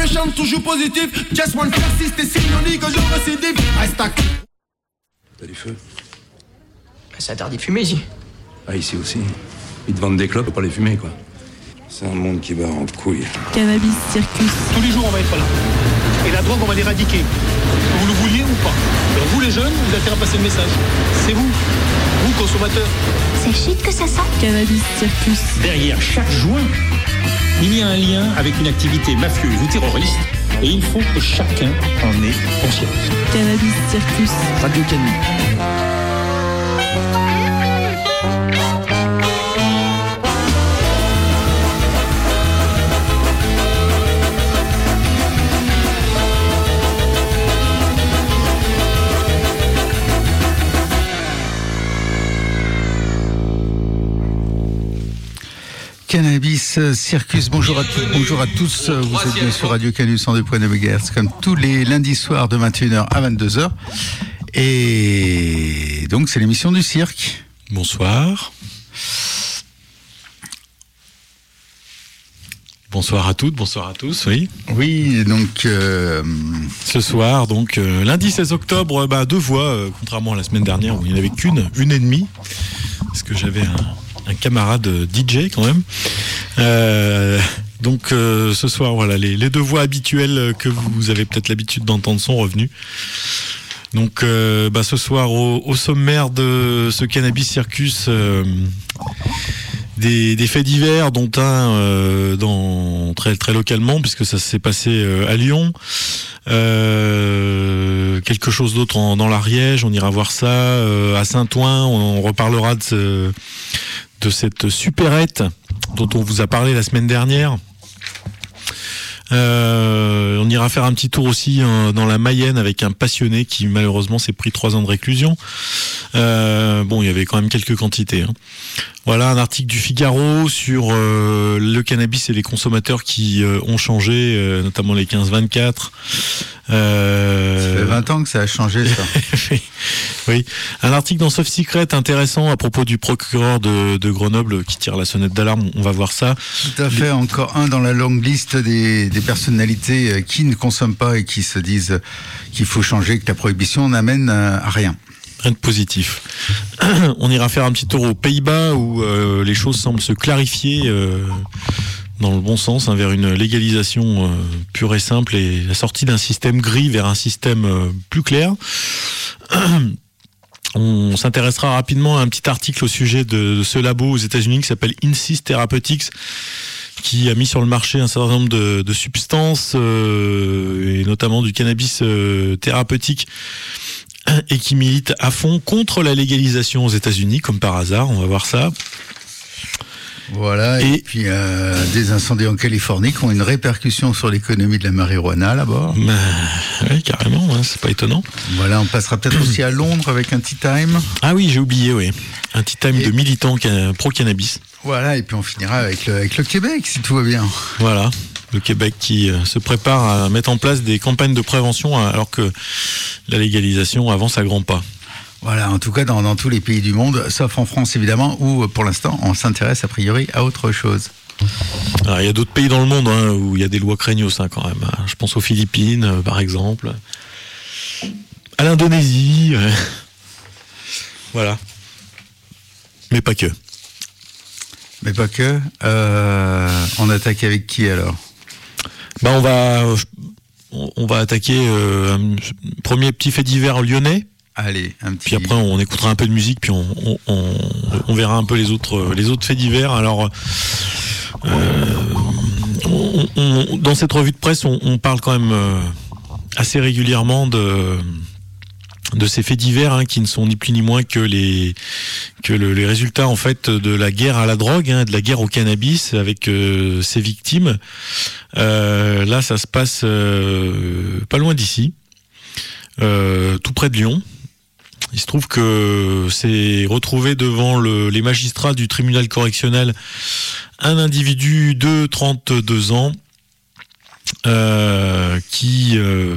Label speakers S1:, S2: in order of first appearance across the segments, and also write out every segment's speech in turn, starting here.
S1: chante toujours positif. Just one persiste et signe on dit que je récidive. Reste à...
S2: T'as du feu?
S3: C'est interdit de fumer ici.
S2: Ah, ici aussi. Ils te vendent des clopes, faut pas les fumer, quoi. C'est un monde qui va en couille.
S4: Cannabis Circus.
S5: Tous les jours, on va être là. Et la drogue, on va l'éradiquer. Que vous le vouliez ou pas. Donc vous, les jeunes, vous avez intérêt à passer le message. C'est vous, consommateurs.
S6: C'est chic que ça sent.
S4: Cannabis Circus.
S7: Derrière chaque joint, il y a un lien avec une activité mafieuse ou terroriste. Et il faut que chacun en ait conscience.
S4: Cannabis Circus.
S3: Radio Canu.
S8: Cannabis Circus, bonjour à tous, vous êtes bien sur Radio Canu 102.9 MHz comme tous les lundis soirs de 21h à 22h et donc c'est l'émission du cirque.
S9: Bonsoir. Bonsoir à toutes, bonsoir à tous, oui.
S8: Oui, donc...
S9: Ce soir, donc lundi 16 octobre, deux voix, contrairement à la semaine dernière où il n'y en avait une et demie, parce que j'avais un camarade DJ quand même. Donc ce soir, voilà, les deux voix habituelles que vous avez peut-être l'habitude d'entendre sont revenues. Donc ce soir, au sommaire de ce Cannabis Circus, des faits divers, dont un très très localement, puisque ça s'est passé à Lyon. Quelque chose d'autre dans l'Ariège, on ira voir ça. À Saint-Ouen, on reparlera de cette supérette dont on vous a parlé la semaine dernière. On ira faire un petit tour aussi dans la Mayenne avec un passionné qui malheureusement s'est pris 3 ans de réclusion. Il y avait quand même quelques quantités. Voilà un article du Figaro sur le cannabis et les consommateurs qui ont changé, notamment les 15-24.
S8: Ça fait 20 ans que ça a changé, ça.
S9: Oui. Un article dans Soft Secret intéressant à propos du procureur de Grenoble qui tire la sonnette d'alarme. On va voir ça.
S8: Tout à fait. Encore un dans la longue liste des personnalités qui ne consomment pas et qui se disent qu'il faut changer, que la prohibition n'amène à rien.
S9: Rien de positif. On ira faire un petit tour aux Pays-Bas où les choses semblent se clarifier dans le bon sens, vers une légalisation pure et simple et la sortie d'un système gris vers un système plus clair. On s'intéressera rapidement à un petit article au sujet de ce labo aux États-Unis qui s'appelle Insys Therapeutics, qui a mis sur le marché un certain nombre de substances et notamment du cannabis thérapeutique, et qui milite à fond contre la légalisation aux États-Unis, comme par hasard. On va voir ça.
S8: Voilà, et puis des incendies en Californie qui ont une répercussion sur l'économie de la marijuana là-bas.
S9: Oui, carrément, c'est pas étonnant.
S8: Voilà, on passera peut-être aussi à Londres avec un Tea Time.
S9: Ah oui, j'ai oublié, oui. Un Tea Time de militants pro-cannabis.
S8: Voilà, et puis on finira avec le Québec, si tout va bien.
S9: Voilà, le Québec qui se prépare à mettre en place des campagnes de prévention alors que la légalisation avance à grands pas.
S8: Voilà, en tout cas dans tous les pays du monde, sauf en France évidemment, où pour l'instant on s'intéresse a priori à autre chose.
S9: Alors, il y a d'autres pays dans le monde où il y a des lois craignos quand même. Je pense aux Philippines par exemple, à l'Indonésie, voilà. Mais pas que.
S8: Mais pas que. On attaque avec qui alors ?
S9: On va attaquer un premier petit fait divers lyonnais.
S8: Allez, un petit.
S9: Puis après, on écoutera un peu de musique, puis on verra un peu les autres faits divers. Alors, dans cette revue de presse, on parle quand même assez régulièrement de ces faits divers qui ne sont ni plus ni moins que les résultats en fait de la guerre à la drogue, de la guerre au cannabis avec ses victimes. Là, ça se passe pas loin d'ici, tout près de Lyon. Il se trouve que c'est retrouvé devant les magistrats du tribunal correctionnel un individu de 32 ans qui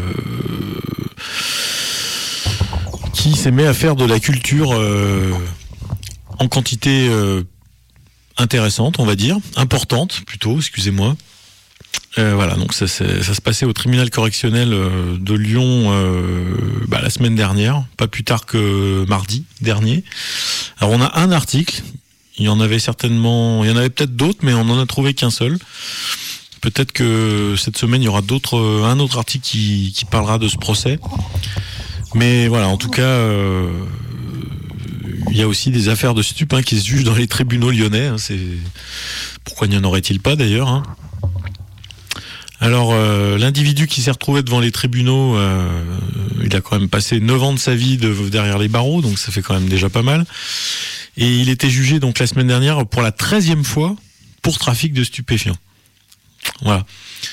S9: s'est mis à faire de la culture en quantité intéressante, on va dire, importante plutôt, excusez-moi. Voilà, donc ça se passait au tribunal correctionnel de Lyon la semaine dernière, pas plus tard que mardi dernier. Alors on a un article, il y en avait peut-être d'autres, mais on n'en a trouvé qu'un seul. Peut-être que cette semaine il y aura un autre article qui parlera de ce procès. Mais voilà, en tout cas, il y a aussi des affaires de stupes qui se jugent dans les tribunaux lyonnais. Pourquoi n'y en aurait-il pas d'ailleurs Alors, l'individu qui s'est retrouvé devant les tribunaux, il a quand même passé 9 ans de sa vie derrière les barreaux, donc ça fait quand même déjà pas mal. Et il était jugé donc la semaine dernière pour la 13e fois pour trafic de stupéfiants. Voilà.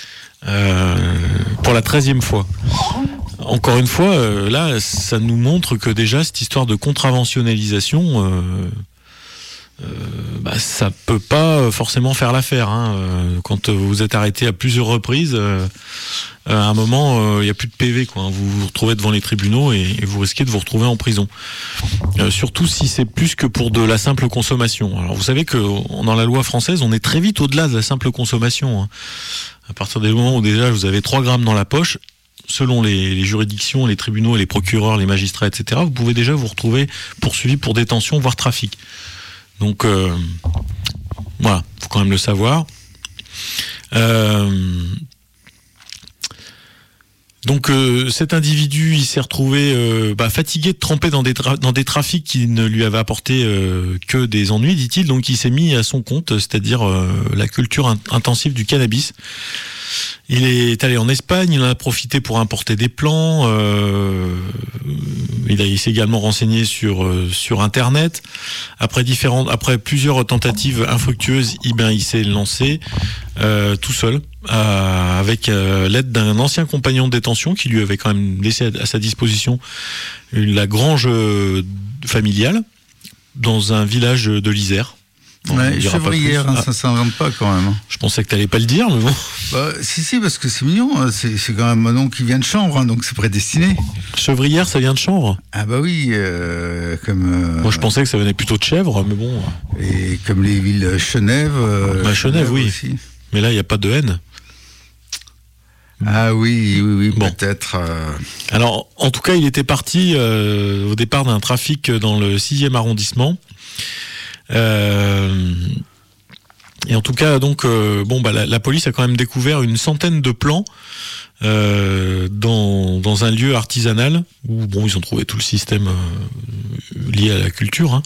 S9: Pour la 13e fois. Encore une fois, là, ça nous montre que déjà cette histoire de contraventionnalisation, ça peut pas forcément faire l'affaire. Quand vous êtes arrêté à plusieurs reprises, à un moment, il n'y a plus de PV, quoi. Vous vous retrouvez devant les tribunaux et vous risquez de vous retrouver en prison. Surtout si c'est plus que pour de la simple consommation. Alors vous savez que dans la loi française, on est très vite au-delà de la simple consommation. À partir du moment où déjà vous avez 3 grammes dans la poche, selon les juridictions, les tribunaux, les procureurs, les magistrats, etc., vous pouvez déjà vous retrouver poursuivi pour détention, voire trafic. Donc, voilà, faut quand même le savoir. Donc, cet individu, il s'est retrouvé fatigué de tremper dans des trafics qui ne lui avaient apporté que des ennuis, dit-il. Donc, il s'est mis à son compte, c'est-à-dire la culture intensive du cannabis. Il est allé en Espagne, il en a profité pour importer des plants. Il s'est également renseigné sur Internet. Après plusieurs tentatives infructueuses, il s'est lancé tout seul, avec l'aide d'un ancien compagnon de détention qui lui avait quand même laissé à sa disposition la grange familiale dans un village de l'Isère.
S8: Chevrière, ça s'invente pas quand même.
S9: Je pensais que t'allais pas le dire, mais bon.
S8: Si, parce que c'est mignon, c'est quand même un nom qui vient de Chambre, donc c'est prédestiné.
S9: Chevrière, ça vient de Chambre.
S8: Ah bah oui, comme...
S9: Moi je pensais que ça venait plutôt de Chèvre, mais bon...
S8: Et comme les villes Chenève...
S9: Chenève, oui. Aussi. Mais là, il n'y a pas de haine.
S8: Ah oui,
S9: bon.
S8: Peut-être...
S9: Alors, en tout cas, il était parti au départ d'un trafic dans le 6e arrondissement. Et en tout cas, donc, la police a quand même découvert une centaine de plants dans un lieu artisanal où ils ont trouvé tout le système lié à la culture.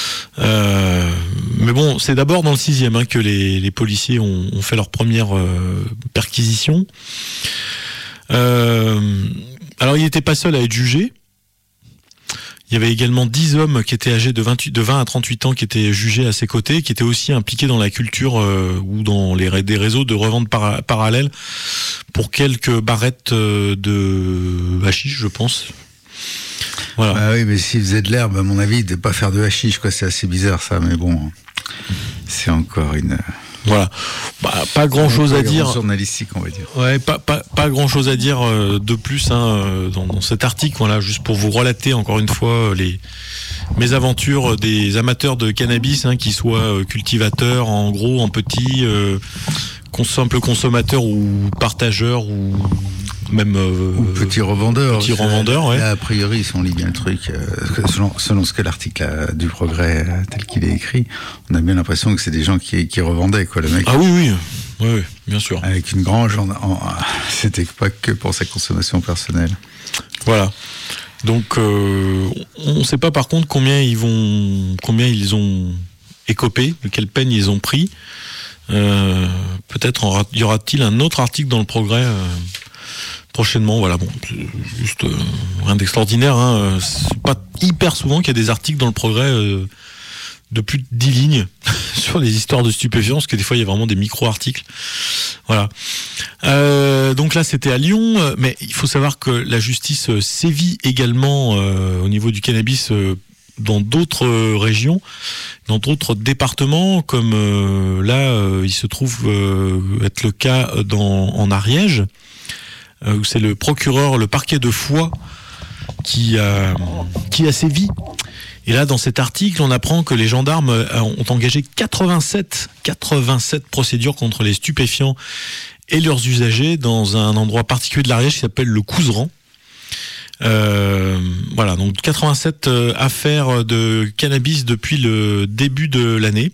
S9: Mais bon, c'est d'abord dans le 6e que les policiers ont fait leur première perquisition. Alors, il n'était pas seul à être jugé. Il y avait également 10 hommes qui étaient âgés de 20 à 38 ans qui étaient jugés à ses côtés, qui étaient aussi impliqués dans la culture ou dans des réseaux de revente parallèles pour quelques barrettes de hashish, je pense. Voilà.
S8: Ah oui, mais s'ils faisaient de l'herbe, à mon avis, ils ne devaient pas faire de hashish, quoi. C'est assez bizarre, ça, mais bon, c'est encore une...
S9: Voilà, pas grand chose à dire.
S8: Journalistique, on va dire.
S9: Ouais, pas grand chose à dire de plus dans cet article. Voilà, juste pour vous relater encore une fois les mésaventures des amateurs de cannabis, qu'ils soient cultivateurs, en gros, en petit, simple consommateurs ou partageurs ou même
S8: ou petits revendeurs.
S9: Ouais.
S8: Là, a priori, si on lit bien le truc, selon ce que l'article du Progrès tel qu'il est écrit, on a bien l'impression que c'est des gens qui revendaient, quoi, le mec.
S9: Ah oui, bien sûr.
S8: Avec une grange, c'était pas que pour sa consommation personnelle.
S9: Voilà. Donc, on ne sait pas par contre combien ils ont écopé, de quelle peine ils ont pris. Peut-être y aura-t-il un autre article dans le Progrès prochainement. Voilà, bon, juste rien d'extraordinaire. C'est pas hyper souvent qu'il y a des articles dans le Progrès de plus de 10 lignes sur les histoires de stupéfiants, parce que des fois il y a vraiment des micro-articles. Voilà. Donc là c'était à Lyon, mais il faut savoir que la justice sévit également au niveau du cannabis dans d'autres régions, dans d'autres départements, comme il se trouve être le cas en Ariège, où c'est le parquet de Foix qui a sévi. Et là, dans cet article, on apprend que les gendarmes ont engagé 87 procédures contre les stupéfiants et leurs usagers dans un endroit particulier de l'Ariège qui s'appelle le Couserans. Voilà, donc 87 affaires de cannabis depuis le début de l'année.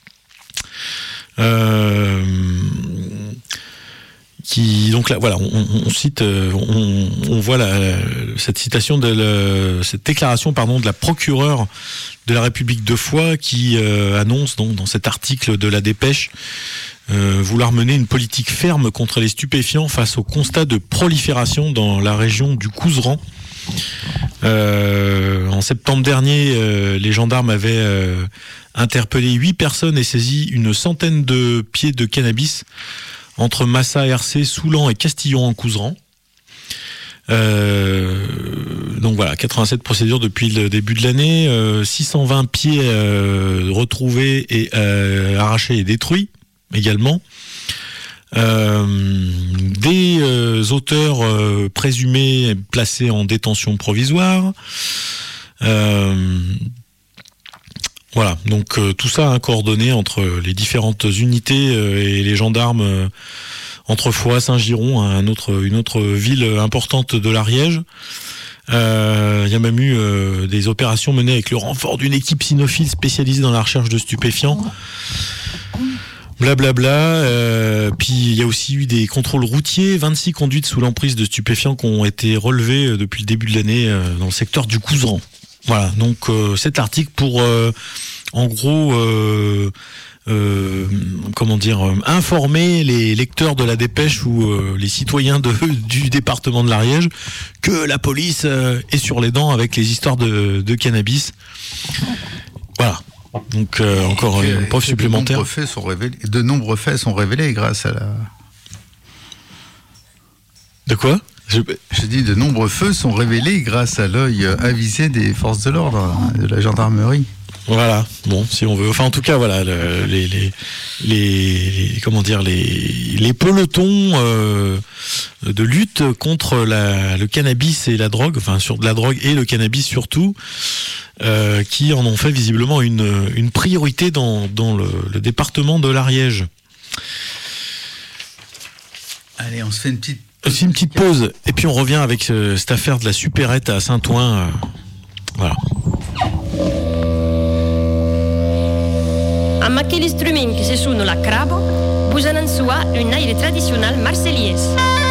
S9: Qui donc là, voilà, on cite, on voit cette citation cette déclaration, de la procureure de la République de Foix qui annonce donc dans cet article de la Dépêche vouloir mener une politique ferme contre les stupéfiants face au constat de prolifération dans la région du Couserans. En septembre dernier, les gendarmes avaient interpellé 8 personnes et saisi une centaine de pieds de cannabis entre Massa, RC, Soulan et Castillon en Couserans. Donc voilà, 87 procédures depuis le début de l'année, 620 pieds retrouvés et arrachés et détruits également. Des auteurs présumés placés en détention provisoire. Voilà, donc tout ça coordonné entre les différentes unités et les gendarmes entre Foix, Saint-Giron, une autre ville importante de l'Ariège. Il y a même eu des opérations menées avec le renfort d'une équipe cynophile spécialisée dans la recherche de stupéfiants. Blablabla. Puis il y a aussi eu des contrôles routiers, 26 conduites sous l'emprise de stupéfiants qui ont été relevées depuis le début de l'année dans le secteur du Couserans. Voilà, donc cet article pour en gros informer les lecteurs de la Dépêche ou les citoyens du département de l'Ariège que la police est sur les dents avec les histoires de cannabis. Voilà. Donc encore une preuve supplémentaire.
S8: De nombreux faits sont révélés grâce à la...
S9: De quoi ?
S8: Je dis de nombreux feux sont révélés grâce à l'œil avisé des forces de l'ordre, de la gendarmerie.
S9: Voilà, bon, si on veut. Enfin, en tout cas, voilà, les pelotons de lutte contre le cannabis et la drogue, enfin sur de la drogue et le cannabis surtout, qui en ont fait visiblement une priorité dans le département de l'Ariège.
S8: Allez, on se fait une
S9: petite pause et puis on revient avec cette affaire de la supérette à Saint-Ouen. Voilà.
S6: Amb aquell instrument que se suona la crabo, posen en sua un aire tradicional marseliès.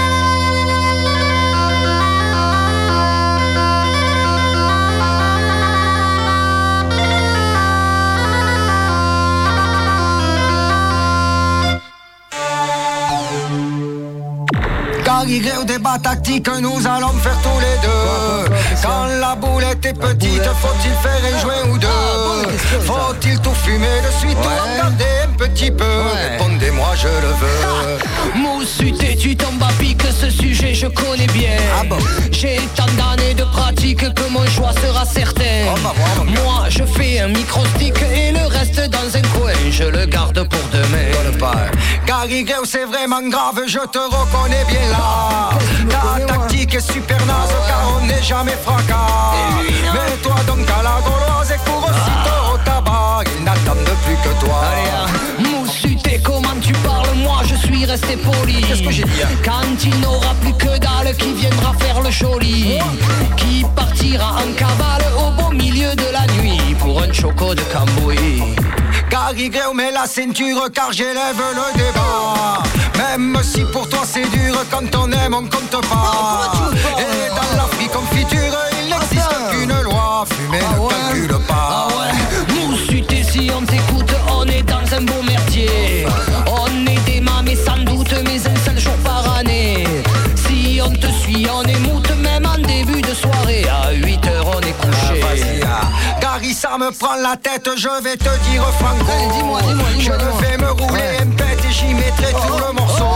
S10: Gary Greu, débat tactique, nous allons faire tous les deux. Quand la boulette est petite, faut-il faire un joint ou deux? Faut-il tout fumer de suite ou en garder un petit peu? Répondez-moi, je le veux.
S11: Moussuté, tu tombes à pic, ce sujet je connais bien. J'ai tant d'années de pratique que mon choix sera certain. Moi, je fais un micro-stick et le reste dans un coin, je le garde pour demain.
S10: Gary Greu, c'est vraiment grave, je te reconnais bien là. Ta tactique est super naze car on n'est jamais fracas. Mets-toi donc à la gauloise et cours aussitôt au tabac. Ils n'attendent plus que toi.
S11: Moussuté, comment tu parles? Moi je suis resté poli.
S10: Qu'est-ce que j'ai dit?
S11: Quand il n'aura plus que dalle, qui viendra faire le joli? Qui partira en cavale au beau milieu de la nuit pour un choco de Cambouis?
S10: Gary Greu, mets la ceinture car j'élève le débat. Même si pour toi c'est dur, quand on aime on compte pas. Et dans la free confiture il n'existe qu'une loi. Fumer ne calcule pas.
S11: Moussuté, si on t'écoute, on est dans un beau merdier. On est des mamés sans doute, mais un seul jour par année. Si on te suit, on émoute même en début de soirée. À 8h on est couché.
S10: Gary, ça me prend la tête, je vais te dire franco.
S11: Dis-moi.
S10: Je vais me rouler un pet et j'y mettrai tout le morceau.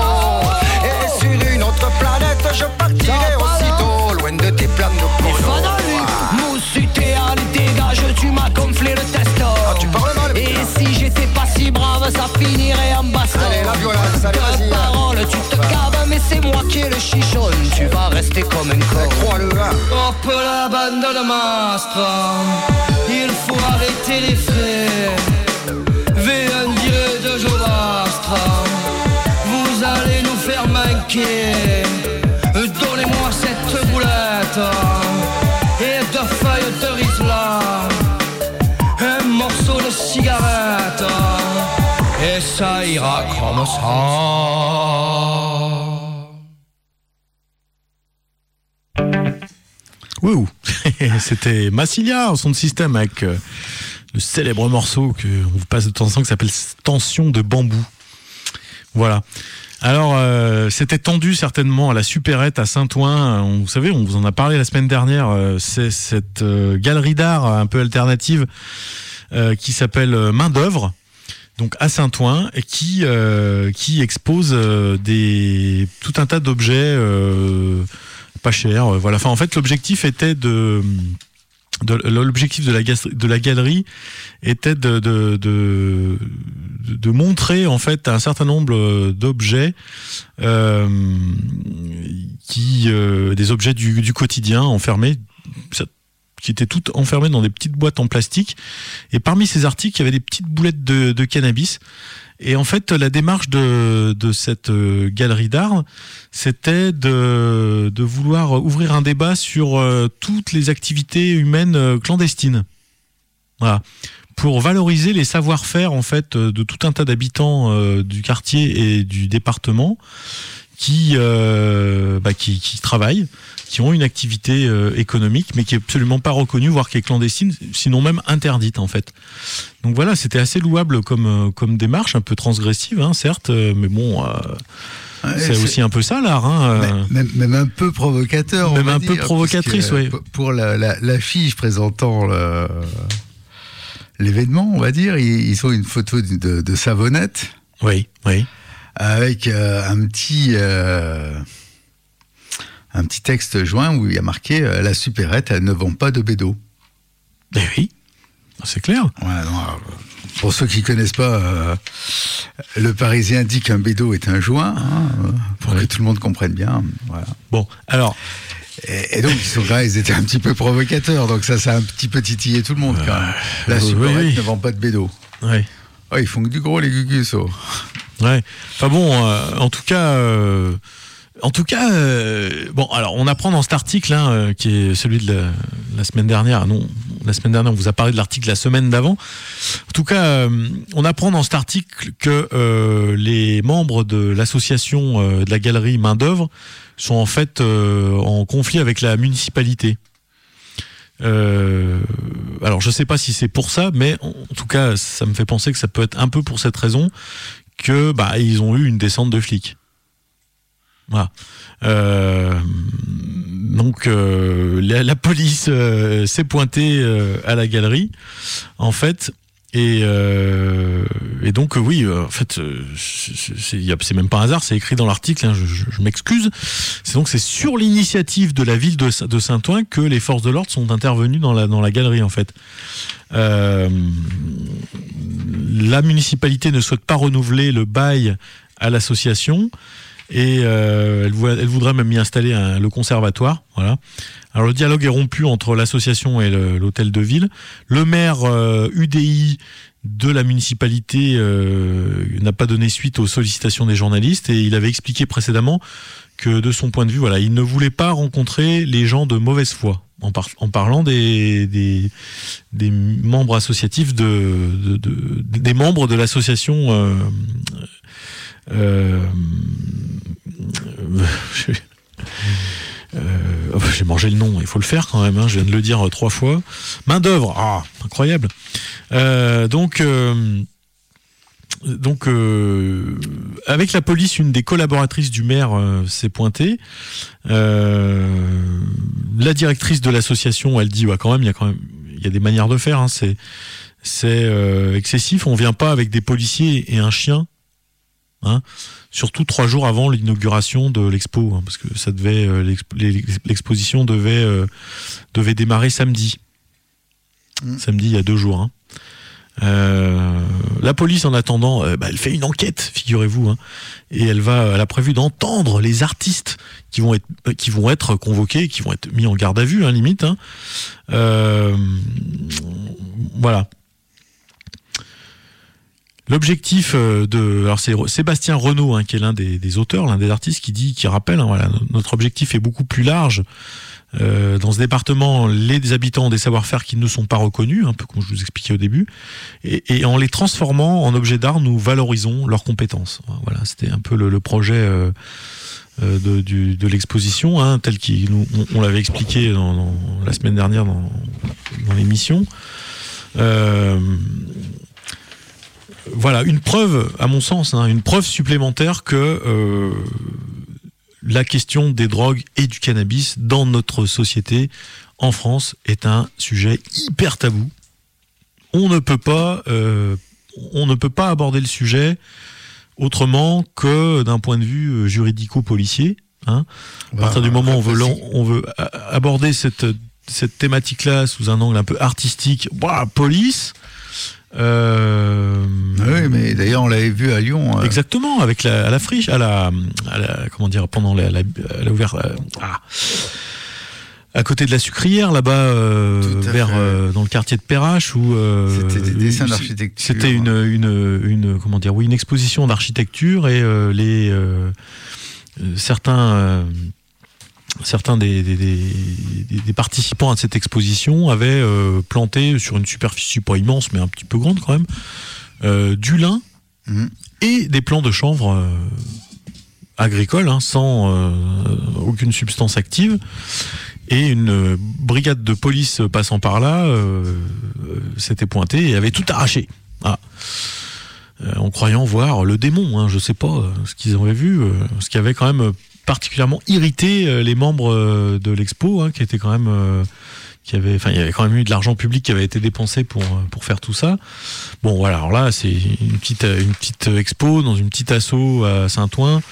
S10: Et sur une autre planète, je partirai aussitôt, loin de tes plans de polo.
S11: Moussuté, allez dégage, tu m'as gonflé le testo.
S10: Tu parles mal.
S11: Et si j'étais pas si brave, ça finirait en baston.
S10: Allez, la violence, allez, vas-y.
S11: De parole, tu te caves, mais c'est moi qui ai le chichon. Tu vas rester comme un con.
S10: Crois-le, hein.
S11: Hop la bande de Mastron, il faut arrêter les frères. V1 dirait de Joe Mastron, vous allez nous faire faire manquer. Donnez-moi cette boulette et deux feuilles de Rizla, un morceau de cigarette, et ça ira comme ça.
S9: Wow. C'était Massilia, son système, avec le célèbre morceau qu'on vous passe de temps en temps qui s'appelle Tension de bambou. Voilà. Alors, c'était tendu certainement à la Supérette à Saint-Ouen. Vous savez, on vous en a parlé la semaine dernière. C'est cette galerie d'art un peu alternative qui s'appelle Main d'œuvre, donc à Saint-Ouen, et qui expose tout un tas d'objets pas chers. Voilà. Enfin, en fait, l'objectif était l'objectif de la galerie était de montrer en fait un certain nombre d'objets des objets du quotidien enfermés, qui étaient toutes enfermées dans des petites boîtes en plastique, et parmi ces articles il y avait des petites boulettes de cannabis. Et en fait, la démarche de cette galerie d'art, c'était de vouloir ouvrir un débat sur toutes les activités humaines clandestines. Voilà. Pour valoriser les savoir-faire, en fait, de tout un tas d'habitants du quartier et du département qui travaillent, qui ont une activité économique, mais qui est absolument pas reconnue, voire qui est clandestine, sinon même interdite, en fait. Donc voilà, c'était assez louable comme démarche, un peu transgressive, hein, certes, mais bon, c'est aussi un peu ça l'art. Hein,
S8: même un peu provocateur.
S9: Même un peu provocatrice, oui.
S8: Pour l'affiche présentant l'événement, on va dire, ils ont une photo de Savonnette.
S9: Oui, oui.
S8: Avec un petit texte joint où il y a marqué la Supérette, elle ne vend pas de bédo.
S9: Eh oui, c'est clair.
S8: Ouais, non, pour ceux qui connaissent pas, le Parisien dit qu'un bédo est un joint, pour que tout le monde comprenne bien. Voilà.
S9: Bon, alors.
S8: Et donc ils étaient un petit peu provocateurs, donc ça a un petit peu titillé tout le monde quand même. La Supérette ne vend pas de bédo.
S9: Oui.
S8: Oh, ils font que du gros les gugus. Oh.
S9: Ouais. Enfin bon, en tout cas, bon, alors on apprend dans cet article, hein, qui est celui de la semaine dernière. Non, la semaine dernière, on vous a parlé de l'article la semaine d'avant. En tout cas, on apprend dans cet article que les membres de l'association de la galerie Main d'œuvre sont en fait en conflit avec la municipalité. Alors je sais pas si c'est pour ça, mais en tout cas ça me fait penser que ça peut être un peu pour cette raison que ils ont eu une descente de flics. Voilà. Donc la police s'est pointée à la galerie en fait, et donc oui, en fait c'est même pas un hasard, c'est écrit dans l'article, hein, je m'excuse. C'est sur l'initiative de la ville de Saint-Ouen que les forces de l'ordre sont intervenues dans la galerie en fait. La municipalité ne souhaite pas renouveler le bail à l'association, et elle voudrait même y installer le conservatoire. Voilà. Alors le dialogue est rompu entre l'association et l'hôtel de ville. Le maire UDI de la municipalité n'a pas donné suite aux sollicitations des journalistes, et il avait expliqué précédemment que de son point de vue, voilà, il ne voulait pas rencontrer les gens de mauvaise foi en parlant des membres associatifs des membres de l'association. J'ai mangé le nom, il faut le faire quand même, hein, je viens de le dire 3 fois. Main d'œuvre, incroyable. Donc avec la police, une des collaboratrices du maire s'est pointée. La directrice de l'association, elle dit quand même, il y a des manières de faire, hein, c'est excessif. On vient pas avec des policiers et un chien. Hein, surtout 3 jours avant l'inauguration de l'expo, hein, parce que ça devait l'exposition devait démarrer samedi. Samedi, il y a 2 jours. Hein. La police, en attendant, elle fait une enquête, figurez-vous, hein, et elle a prévu d'entendre les artistes qui vont être convoqués, qui vont être mis en garde à vue, hein, limite. Hein. Voilà. L'objectif alors c'est Sébastien Renaud qui est l'un des auteurs, l'un des artistes qui rappelle voilà, notre objectif est beaucoup plus large. Dans ce département, les habitants ont des savoir-faire qui ne sont pas reconnus, un peu comme je vous expliquais au début, et en les transformant en objets d'art, nous valorisons leurs compétences. Voilà, c'était un peu le projet de l'exposition, tel qu'on l'avait expliqué dans la semaine dernière dans l'émission. Voilà, une preuve, à mon sens, une preuve supplémentaire que la question des drogues et du cannabis dans notre société, en France, est un sujet hyper tabou. On ne peut pas aborder le sujet autrement que d'un point de vue juridico-policier. À partir du moment où on veut aborder cette thématique-là sous un angle un peu artistique, police.
S8: Oui, mais d'ailleurs on l'avait vu à Lyon.
S9: Exactement, avec à la friche, comment dire, pendant la à côté de la sucrière là-bas, dans le quartier de Perrache, où
S8: c'était des dessins d'architecture.
S9: C'était une exposition d'architecture et certains des participants à cette exposition avaient planté sur une superficie pas immense mais un petit peu grande quand même du lin et des plants de chanvre agricoles sans aucune substance active, et une brigade de police passant par là s'était pointée et avait tout arraché en croyant voir le démon, je sais pas ce qu'ils avaient vu, ce qui avait quand même particulièrement irrité les membres de l'expo, qui étaient quand même il y avait quand même eu de l'argent public qui avait été dépensé pour faire tout ça. Bon voilà, alors là c'est une petite expo dans une petite asso à Saint-Ouen.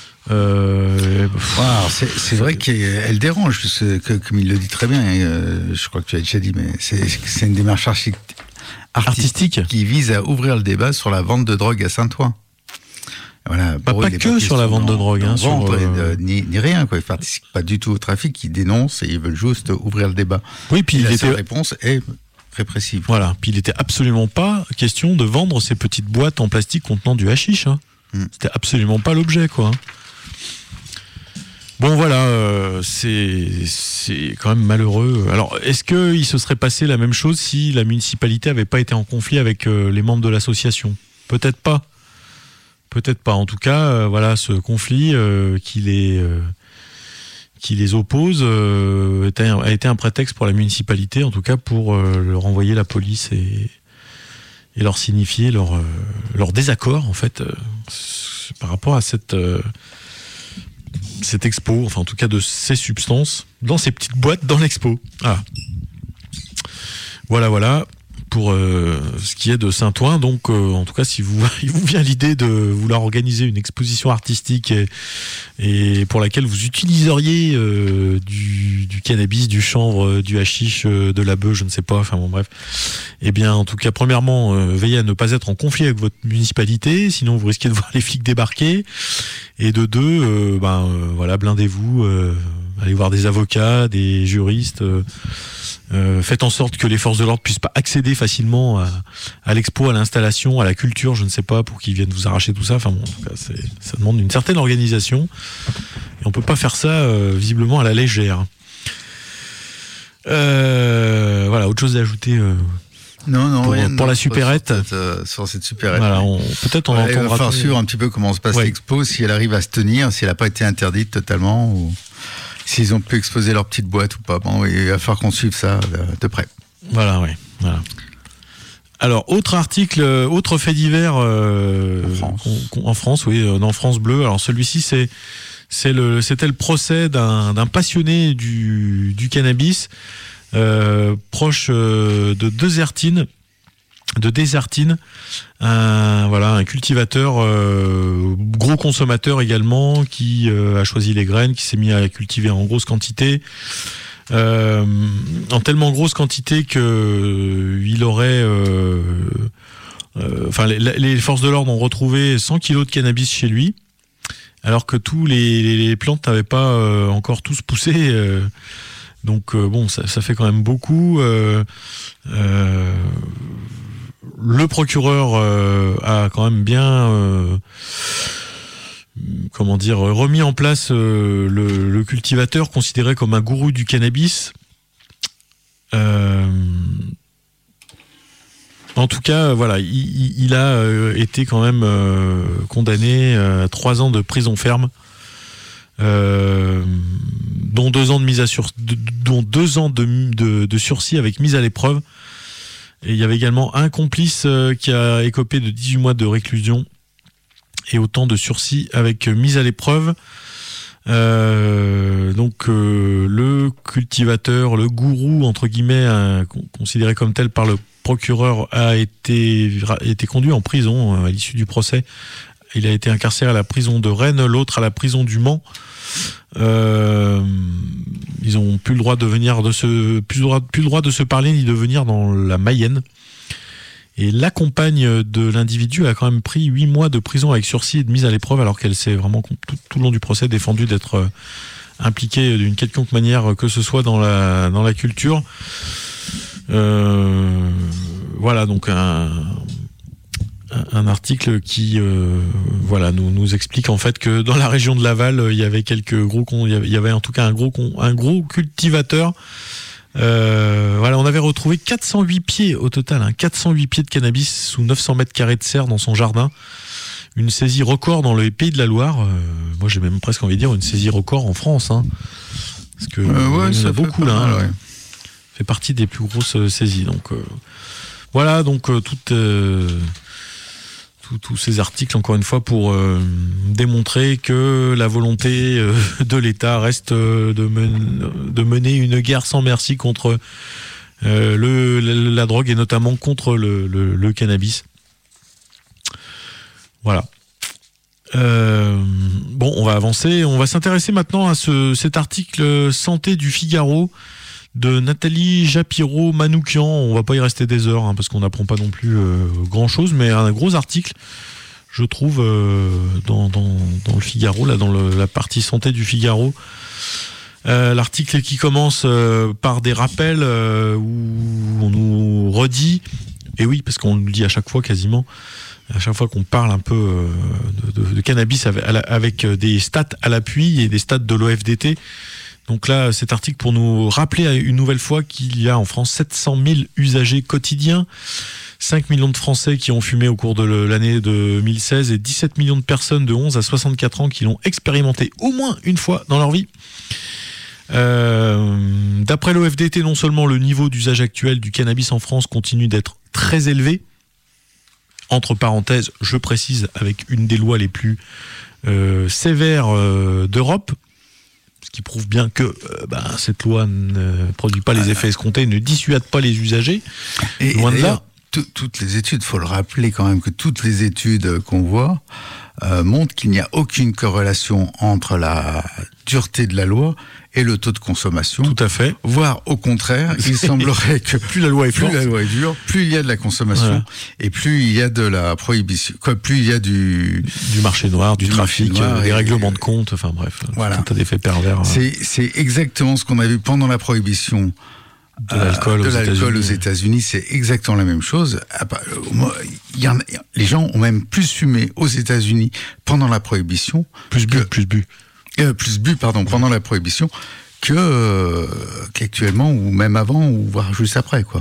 S8: C'est vrai qu'elle dérange, parce que, comme il le dit très bien, je crois que tu as déjà dit, mais c'est une démarche artistique qui vise à ouvrir le débat sur la vente de drogue à Saint-Ouen. Voilà,
S9: pas que sur la vente de drogue,
S8: ni rien, quoi. Ils participent pas du tout au trafic, ils dénoncent et ils veulent juste ouvrir le débat.
S9: Oui, puis
S8: la réponse est répressive.
S9: Voilà, puis il était absolument pas question de vendre ces petites boîtes en plastique contenant du hashish. C'était absolument pas l'objet, quoi. Bon voilà, c'est quand même malheureux. Alors, est-ce qu'il se serait passé la même chose si la municipalité avait pas été en conflit avec les membres de l'association ? Peut-être pas. Peut-être pas. En tout cas, voilà, ce conflit qui les oppose a été un prétexte pour la municipalité, en tout cas pour leur envoyer la police et leur signifier leur désaccord, en fait, par rapport à cette expo, enfin en tout cas de ces substances dans ces petites boîtes dans l'expo. Voilà. Pour ce qui est de Saint-Ouen, donc en tout cas, si il vous vient l'idée de vouloir organiser une exposition artistique et pour laquelle vous utiliseriez du cannabis, du chanvre, du hashish, de la bœuf, je ne sais pas, enfin bon bref. Eh bien, en tout cas, premièrement, veillez à ne pas être en conflit avec votre municipalité, sinon vous risquez de voir les flics débarquer. Et de deux, voilà, blindez-vous, allez voir des avocats, des juristes. Faites en sorte que les forces de l'ordre puissent pas accéder facilement à l'expo, à l'installation, à la culture, je ne sais pas, pour qu'ils viennent vous arracher tout ça. Enfin bon, en tout cas, ça demande une certaine organisation et on peut pas faire ça visiblement à la légère. Voilà, autre chose à ajouter pour la supérette.
S8: Sur cette supérette.
S9: Voilà, peut-être on entendra.
S8: Il va falloir suivre un petit peu comment se passe l'expo, si elle arrive à se tenir, si elle n'a pas été interdite totalement ou s'ils ont pu exposer leur petite boîte ou pas. Bon, il va falloir qu'on suive ça de près.
S9: Voilà. Alors, autre article, autre fait divers en France, dans France Bleu. Alors, celui-ci, c'était le procès d'un passionné du cannabis, proche de Désertine, un cultivateur, gros consommateur également, qui a choisi les graines, qui s'est mis à cultiver en grosse quantité, en tellement grosse quantité que il aurait, les forces de l'ordre ont retrouvé 100 kilos de cannabis chez lui, alors que tous les plantes n'avaient pas encore tous poussé. Donc ça fait quand même beaucoup. le procureur a quand même bien remis en place le cultivateur considéré comme un gourou du cannabis. En tout cas, voilà, il a été quand même condamné à 3 ans de prison ferme, dont 2 ans de sursis avec mise à l'épreuve. Et il y avait également un complice qui a écopé de 18 mois de réclusion et autant de sursis avec mise à l'épreuve. Donc le cultivateur, le gourou entre guillemets, considéré comme tel par le procureur, a été conduit en prison à l'issue du procès. Il a été incarcéré à la prison de Rennes, l'autre à la prison du Mans. Ils ont plus le droit de venir plus le droit de se parler ni de venir dans la Mayenne. Et la compagne de l'individu a quand même pris 8 mois de prison avec sursis et de mise à l'épreuve, alors qu'elle s'est vraiment tout le long du procès défendue d'être impliquée d'une quelconque manière que ce soit dans la culture. Voilà, donc un article qui nous explique en fait que dans la région de Laval, il y avait il y avait en tout cas un gros cultivateur. On avait retrouvé 408 pieds au total, 408 pieds de cannabis sous 900 mètres carrés de serre dans son jardin. Une saisie record dans le Pays de la Loire. Moi, j'ai même presque envie de dire une saisie record en France, parce que il y en a beaucoup là. Fait partie des plus grosses saisies. Donc voilà, donc tous ces articles, encore une fois, pour démontrer que la volonté de l'État reste de mener une guerre sans merci contre la drogue et notamment contre le cannabis. Voilà. On va avancer. On va s'intéresser maintenant à cet article santé du Figaro de Nathalie Japiro-Manoukian. On va pas y rester des heures parce qu'on n'apprend pas non plus grand chose, mais un gros article, je trouve, dans le Figaro, là, dans la partie santé du Figaro. L'article qui commence par des rappels où on nous redit, et oui, parce qu'on nous le dit à chaque fois quasiment, à chaque fois qu'on parle un peu de cannabis avec des stats à l'appui et des stats de l'OFDT. Donc là, cet article pour nous rappeler une nouvelle fois qu'il y a en France 700 000 usagers quotidiens, 5 millions de Français qui ont fumé au cours de l'année 2016 et 17 millions de personnes de 11 à 64 ans qui l'ont expérimenté au moins une fois dans leur vie. D'après l'OFDT, non seulement le niveau d'usage actuel du cannabis en France continue d'être très élevé, entre parenthèses, je précise, avec une des lois les plus sévères d'Europe, ce qui prouve bien que cette loi ne produit pas les effets escomptés, ne dissuade pas les usagers.
S8: Et
S9: loin de là.
S8: Toutes les études, faut le rappeler quand même que toutes les études qu'on voit montrent qu'il n'y a aucune corrélation entre la dureté de la loi et le taux de consommation.
S9: Tout à fait.
S8: Voire au contraire, il semblerait que
S9: plus la loi est forte,
S8: plus la loi est dure, plus il y a de la consommation, voilà. Et plus il y a de la prohibition, plus il y a du
S9: marché noir, du trafic, des règlements de compte, enfin bref,
S8: voilà.
S9: Tout un effet pervers.
S8: C'est exactement ce qu'on a vu pendant la prohibition
S9: de l'alcool
S8: aux États-Unis, c'est exactement la même chose. Les gens ont même plus fumé aux États-Unis pendant la prohibition,
S9: plus bu
S8: pendant la prohibition qu'actuellement ou même avant ou voire juste après, quoi.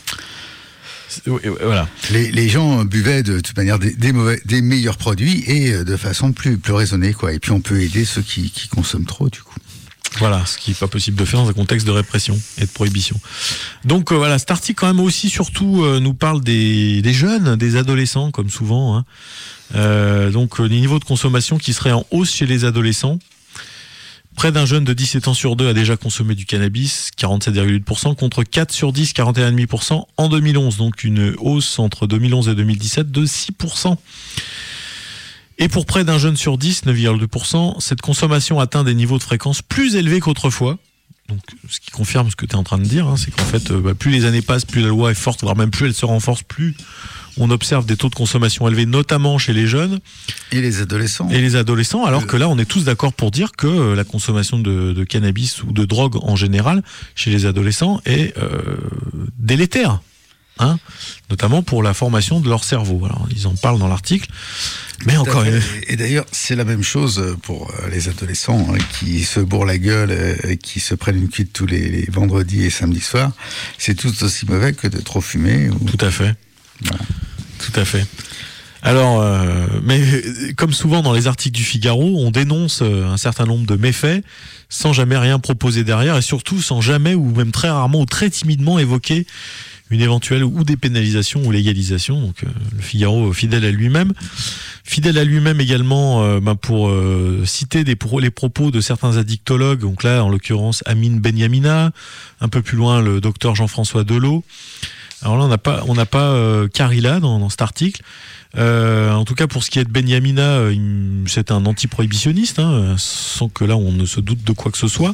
S9: Voilà.
S8: Les gens buvaient de toute manière des meilleurs produits et de façon plus raisonnée, quoi. Et puis on peut aider ceux qui consomment trop, du coup.
S9: Voilà, ce qui n'est pas possible de faire dans un contexte de répression et de prohibition. Donc voilà, cet article quand même aussi surtout nous parle des jeunes, des adolescents comme souvent. Donc les niveaux de consommation qui seraient en hausse chez les adolescents. Près d'un jeune de 17 ans sur 2 a déjà consommé du cannabis, 47,8%, contre 4 sur 10, 41,5% en 2011. Donc une hausse entre 2011 et 2017 de 6%. Et pour près d'un jeune sur 10, 9,2%, cette consommation atteint des niveaux de fréquence plus élevés qu'autrefois. Donc, ce qui confirme ce que tu es en train de dire, c'est qu'en fait, plus les années passent, plus la loi est forte, voire même plus elle se renforce, plus on observe des taux de consommation élevés, notamment chez les jeunes.
S8: Et les adolescents.
S9: Alors que là, on est tous d'accord pour dire que la consommation de cannabis ou de drogue en général, chez les adolescents, est délétère. hein, notamment pour la formation de leur cerveau. Alors, ils en parlent dans l'article. Mais encore
S8: et d'ailleurs, c'est la même chose pour les adolescents qui se bourrent la gueule, qui se prennent une cuite tous les vendredis et samedis soirs. C'est tout aussi mauvais que de trop fumer.
S9: Tout à fait.
S8: Voilà.
S9: Tout à fait. Alors, mais comme souvent dans les articles du Figaro, on dénonce un certain nombre de méfaits sans jamais rien proposer derrière et surtout sans jamais ou même très rarement ou très timidement évoquer une éventuelle ou dépénalisation ou légalisation. Donc le Figaro fidèle à lui-même également pour citer les propos de certains addictologues. Donc là, en l'occurrence, Amine Benyamina, un peu plus loin le docteur Jean-François Delot. Alors là, on n'a pas Carilla dans cet article. En tout cas, pour ce qui est de Benyamina, c'est un anti-prohibitionniste, hein, sans que là on ne se doute de quoi que ce soit.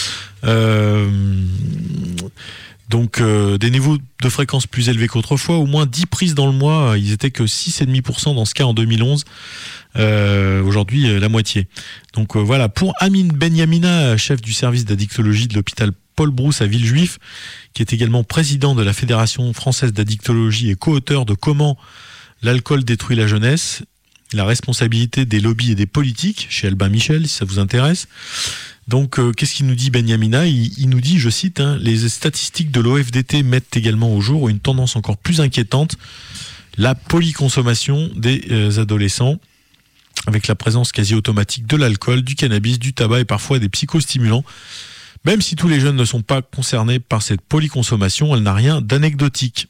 S9: Donc des niveaux de fréquence plus élevés qu'autrefois, au moins 10 prises dans le mois, ils étaient que 6,5% dans ce cas en 2011. Aujourd'hui, la moitié. Donc voilà, pour Amine Benyamina, chef du service d'addictologie de l'hôpital Paul Brousse à Villejuif, qui est également président de la Fédération française d'addictologie et co-auteur de Comment l'alcool détruit la jeunesse, la responsabilité des lobbies et des politiques, chez Albin Michel, si ça vous intéresse. Donc, qu'est-ce qu'il nous dit Benyamina ? Il nous dit, je cite, les statistiques de l'OFDT mettent également au jour une tendance encore plus inquiétante, la polyconsommation des adolescents, avec la présence quasi automatique de l'alcool, du cannabis, du tabac et parfois des psychostimulants. Même si tous les jeunes ne sont pas concernés par cette polyconsommation, elle n'a rien d'anecdotique.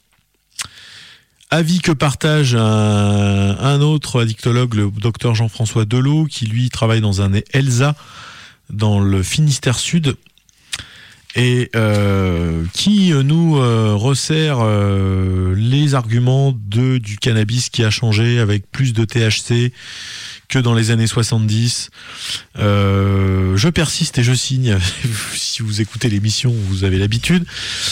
S9: Avis que partage un autre addictologue, le docteur Jean-François Delot, qui lui travaille dans un ELSA dans le Finistère Sud et qui nous resserre les arguments du cannabis qui a changé avec plus de THC que dans les années 70. Je persiste et je signe. Si vous écoutez l'émission, vous avez l'habitude.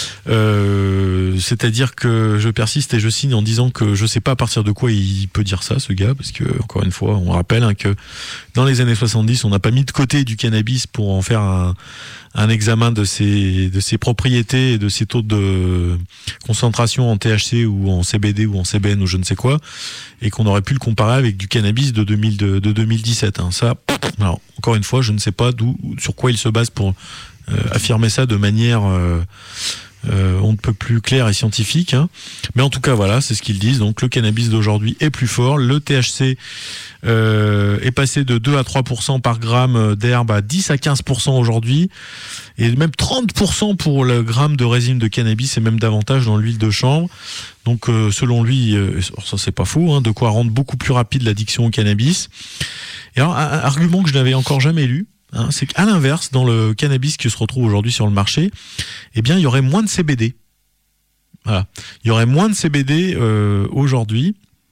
S9: C'est-à-dire que je persiste et je signe en disant que je sais pas à partir de quoi il peut dire ça, ce gars, parce que, encore une fois, on rappelle que dans les années 70, on n'a pas mis de côté du cannabis pour en faire un examen de ses propriétés et de ses taux de concentration en THC ou en CBD ou en CBN ou je ne sais quoi, et qu'on aurait pu le comparer avec du cannabis de 2017. Ça, alors, encore une fois, je ne sais pas sur quoi il se base pour affirmer ça de manière on ne peut plus claire et scientifique, mais en tout cas voilà, c'est ce qu'ils disent. Donc le cannabis d'aujourd'hui est plus fort, le THC est passé de 2 à 3% par gramme d'herbe à 10 à 15% aujourd'hui, et même 30% pour le gramme de résine de cannabis, et même davantage dans l'huile de chanvre. Donc selon lui, ça c'est pas faux, de quoi rendre beaucoup plus rapide l'addiction au cannabis. Et alors un argument que je n'avais encore jamais lu, c'est qu'à l'inverse, dans le cannabis qui se retrouve aujourd'hui sur le marché, eh bien, il y aurait moins de CBD. Voilà. Il y aurait moins de CBD aujourd'hui.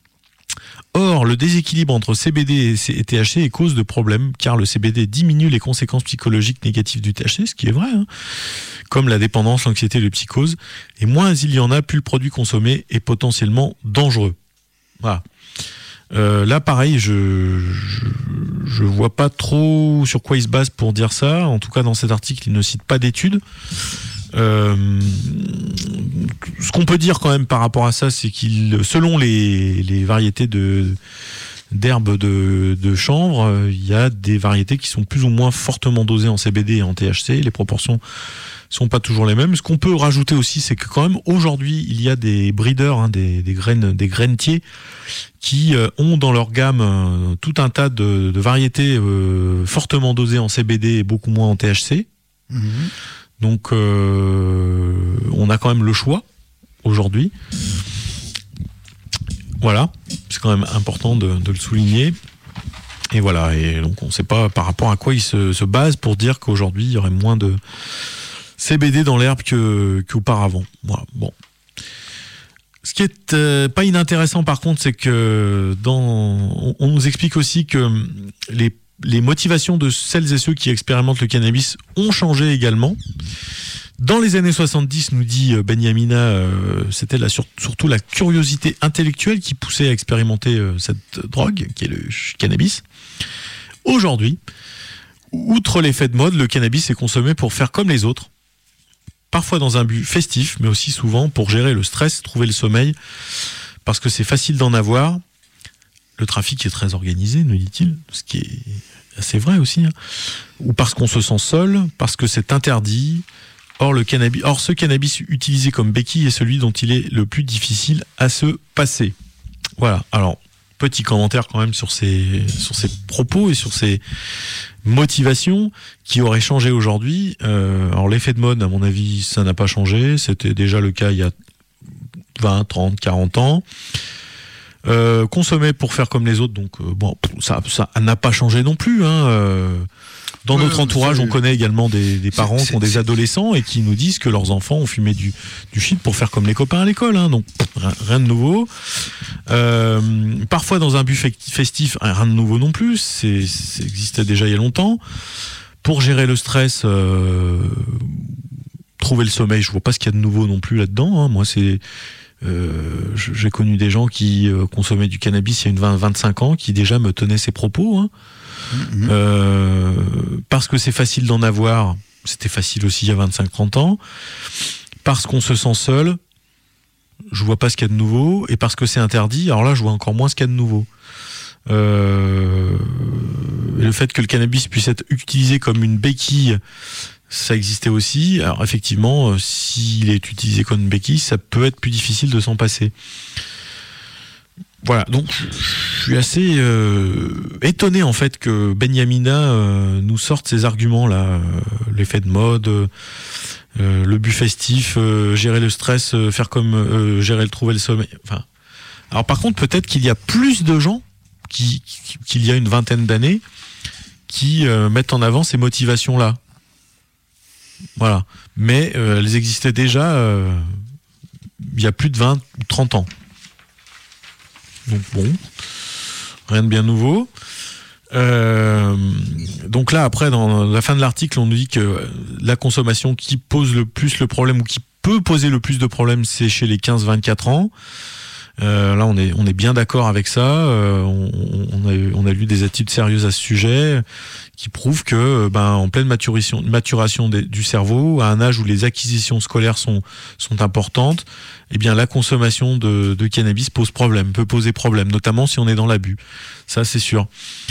S9: Or, le déséquilibre entre CBD et THC est cause de problèmes, car le CBD diminue les conséquences psychologiques négatives du THC, ce qui est vrai, comme la dépendance, l'anxiété et la psychose. Et moins il y en a, plus le produit consommé est potentiellement dangereux. Voilà. Là, pareil, je vois pas trop sur quoi il se base pour dire ça. En tout cas, dans cet article, il ne cite pas d'études. Ce qu'on peut dire quand même par rapport à ça, c'est selon les variétés d'herbes de chanvre, il y a des variétés qui sont plus ou moins fortement dosées en CBD et en THC. Les proportions sont pas toujours les mêmes. Ce qu'on peut rajouter aussi, c'est que quand même aujourd'hui, il y a des breeders, des grainetiers qui ont dans leur gamme tout un tas de variétés fortement dosées en CBD et beaucoup moins en THC. Mmh. Donc on a quand même le choix aujourd'hui. Voilà, c'est quand même important de le souligner. Et voilà, et donc on ne sait pas par rapport à quoi il se base pour dire qu'aujourd'hui il y aurait moins de CBD dans l'herbe qu'auparavant. Voilà, bon. Ce qui est pas inintéressant par contre, c'est que on nous explique aussi que les motivations de celles et ceux qui expérimentent le cannabis ont changé également. Dans les années 70, nous dit Benyamina, c'était surtout la curiosité intellectuelle qui poussait à expérimenter cette drogue, qui est le cannabis. Aujourd'hui, outre l'effet de mode, le cannabis est consommé pour faire comme les autres. parfois dans un but festif, mais aussi souvent pour gérer le stress, trouver le sommeil, parce que c'est facile d'en avoir. Le trafic est très organisé, nous dit-il, ce qui est assez vrai aussi, hein. Ou parce qu'on se sent seul, parce que c'est interdit. Or, ce cannabis utilisé comme béquille est celui dont il est le plus difficile à se passer. Voilà. Alors, petit commentaire quand même sur ces propos et sur ces motivations qui auraient changé aujourd'hui. Alors, l'effet de mode, à mon avis, ça n'a pas changé. C'était déjà le cas il y a 20, 30, 40 ans. Consommer pour faire comme les autres, donc ça n'a pas changé non plus, hein. Dans notre entourage, on connaît également des parents qui ont des adolescents et qui nous disent que leurs enfants ont fumé du shit pour faire comme les copains à l'école, hein. Donc rien de nouveau. Parfois dans un but festif, rien de nouveau non plus. Ça existait déjà il y a longtemps. Pour gérer le stress, trouver le sommeil, je vois pas ce qu'il y a de nouveau non plus là-dedans, hein. Moi, j'ai connu des gens qui consommaient du cannabis il y a 25 ans, qui déjà me tenaient ces propos, hein. Parce que c'est facile d'en avoir, c'était facile aussi il y a 25-30 ans, parce qu'on se sent seul, je vois pas ce qu'il y a de nouveau, et parce que c'est interdit, alors là je vois encore moins ce qu'il y a de nouveau. Le fait que le cannabis puisse être utilisé comme une béquille, ça existait aussi. Alors effectivement, s'il est utilisé comme une béquille, ça peut être plus difficile de s'en passer. Voilà, donc je suis assez étonné en fait que Benyamina nous sorte ces arguments-là, l'effet de mode, le but festif, gérer le stress, faire comme trouver le sommeil. Enfin, alors par contre, peut-être qu'il y a plus de gens qu'il y a une vingtaine d'années qui mettent en avant ces motivations-là. Voilà, mais elles existaient déjà il y a plus de 20 ou 30 ans. Donc bon, rien de bien nouveau. Donc là, après, dans la fin de l'article, on nous dit que la consommation qui pose le plus le problème, ou qui peut poser le plus de problèmes, c'est chez les 15-24 ans. Là, on est bien d'accord avec ça. On a lu des études sérieuses à ce sujet qui prouvent que, en pleine maturation du cerveau, à un âge où les acquisitions scolaires sont importantes, eh bien, la consommation de cannabis peut poser problème, notamment si on est dans l'abus. Ça, c'est sûr.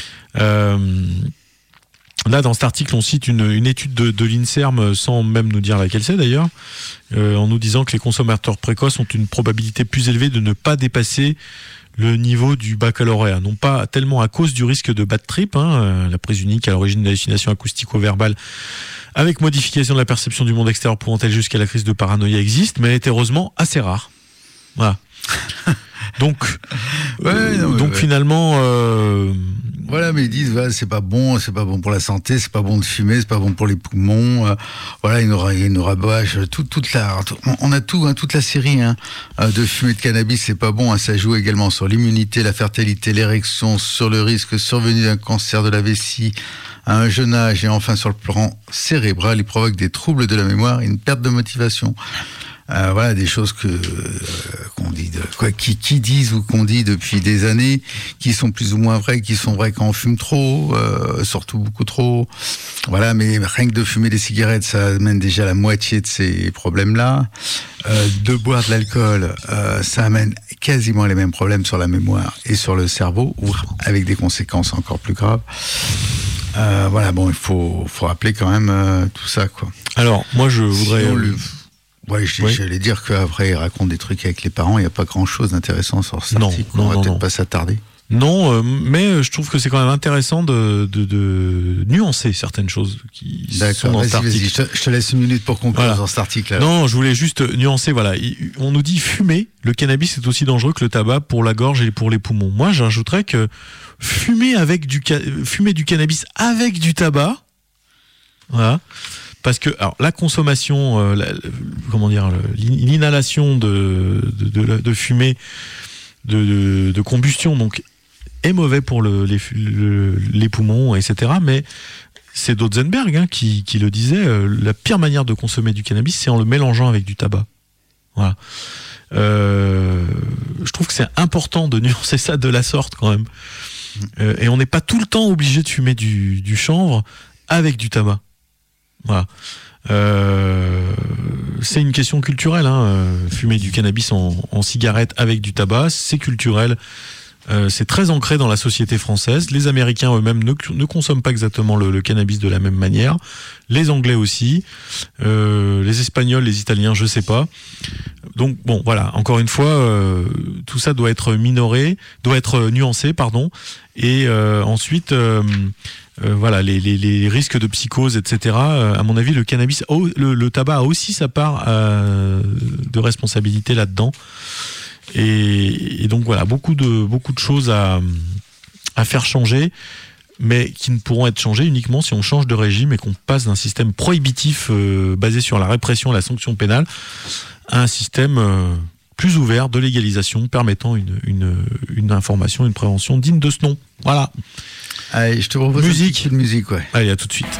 S9: Là, dans cet article, on cite une étude de l'INSERM, sans même nous dire laquelle c'est d'ailleurs, en nous disant que les consommateurs précoces ont une probabilité plus élevée de ne pas dépasser le niveau du baccalauréat. Non pas tellement à cause du risque de bad trip, la prise unique à l'origine de l'hallucination acoustico-verbale, avec modification de la perception du monde extérieur pouvant aller jusqu'à la crise de paranoïa existe, mais elle est heureusement assez rare. Voilà. Donc, finalement...
S8: Voilà, mais ils disent, voilà, c'est pas bon pour la santé, c'est pas bon de fumer, c'est pas bon pour les poumons. Voilà, ils nous rabâchent on a tout, toute la série de fumer de cannabis, c'est pas bon. Ça joue également sur l'immunité, la fertilité, l'érection, sur le risque survenu d'un cancer de la vessie à un jeune âge, et enfin sur le plan cérébral, il provoque des troubles de la mémoire et une perte de motivation. Voilà des choses qu'on dit, qui disent ou qu'on dit depuis des années, qui sont plus ou moins vraies, qui sont vraies quand on fume trop, surtout beaucoup trop. Voilà, mais rien que de fumer des cigarettes, ça amène déjà la moitié de ces problèmes-là. De boire de l'alcool, ça amène quasiment les mêmes problèmes sur la mémoire et sur le cerveau, ou avec des conséquences encore plus graves. Voilà, bon, il faut rappeler quand même tout ça, quoi.
S9: Alors, moi, je voudrais...
S8: J'allais dire qu'après, il raconte des trucs avec les parents, il n'y a pas grand-chose d'intéressant sur cet article. On va peut-être pas s'attarder.
S9: Non, mais je trouve que c'est quand même intéressant de nuancer certaines choses qui sont dans cet article.
S8: Vas-y, je te laisse une minute pour conclure dans cet article.
S9: Non, je voulais juste nuancer, voilà. On nous dit fumer, le cannabis est aussi dangereux que le tabac pour la gorge et pour les poumons. Moi, j'ajouterais que fumer du cannabis avec du tabac, voilà. Parce que la consommation, l'inhalation de fumée de combustion, donc, est mauvais pour les poumons, etc. Mais c'est Dotzenberg qui le disait. La pire manière de consommer du cannabis, c'est en le mélangeant avec du tabac. Voilà. Je trouve que c'est important de nuancer ça de la sorte quand même. Et on n'est pas tout le temps obligé de fumer du chanvre avec du tabac. Voilà. c'est une question culturelle. Fumer du cannabis en cigarette avec du tabac, c'est culturel. C'est très ancré dans la société française. Les Américains eux-mêmes ne consomment pas exactement le cannabis de la même manière. Les Anglais aussi. Les Espagnols, les Italiens, je sais pas. Donc bon, voilà. Encore une fois, tout ça doit être nuancé, pardon. Et ensuite, voilà, les risques de psychose, etc. À mon avis, le cannabis, le tabac a aussi sa part de responsabilité là-dedans. Et donc voilà, beaucoup de choses à faire changer, mais qui ne pourront être changées uniquement si on change de régime et qu'on passe d'un système prohibitif basé sur la répression et la sanction pénale à un système plus ouvert de légalisation permettant une information, une prévention digne de ce nom. Voilà.
S8: Allez, je te propose
S9: musique.
S8: De musique, ouais.
S9: Allez, à tout de suite.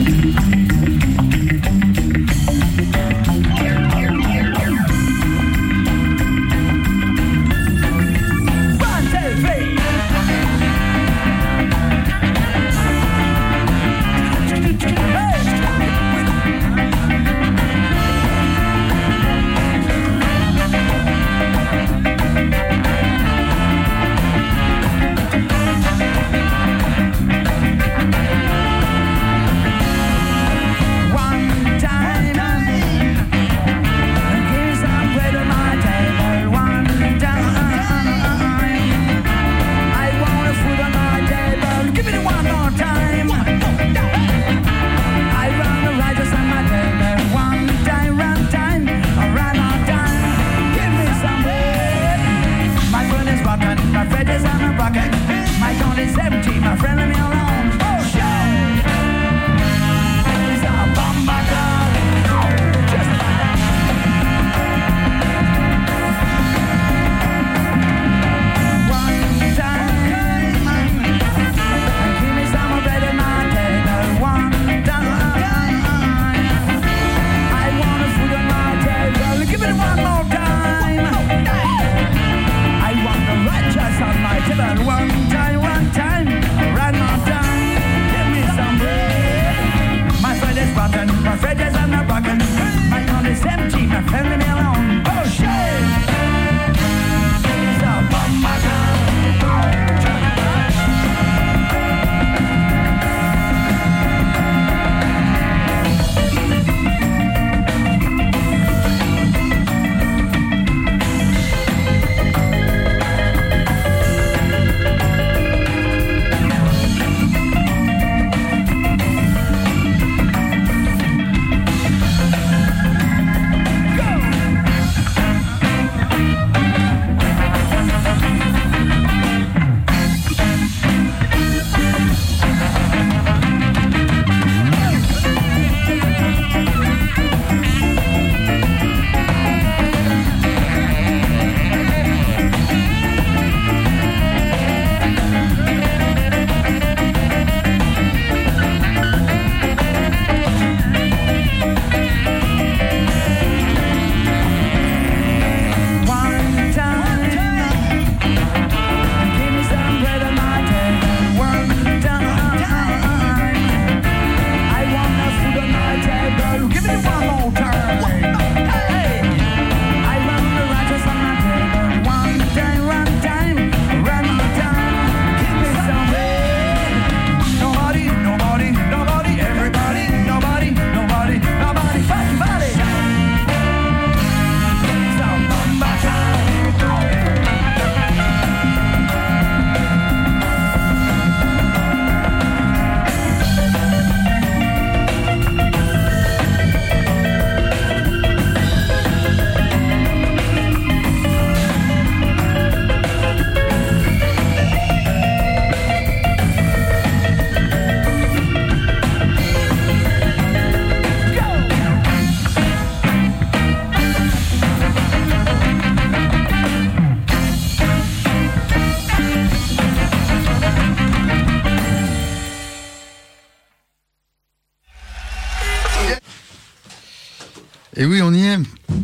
S8: Et oui, on y est.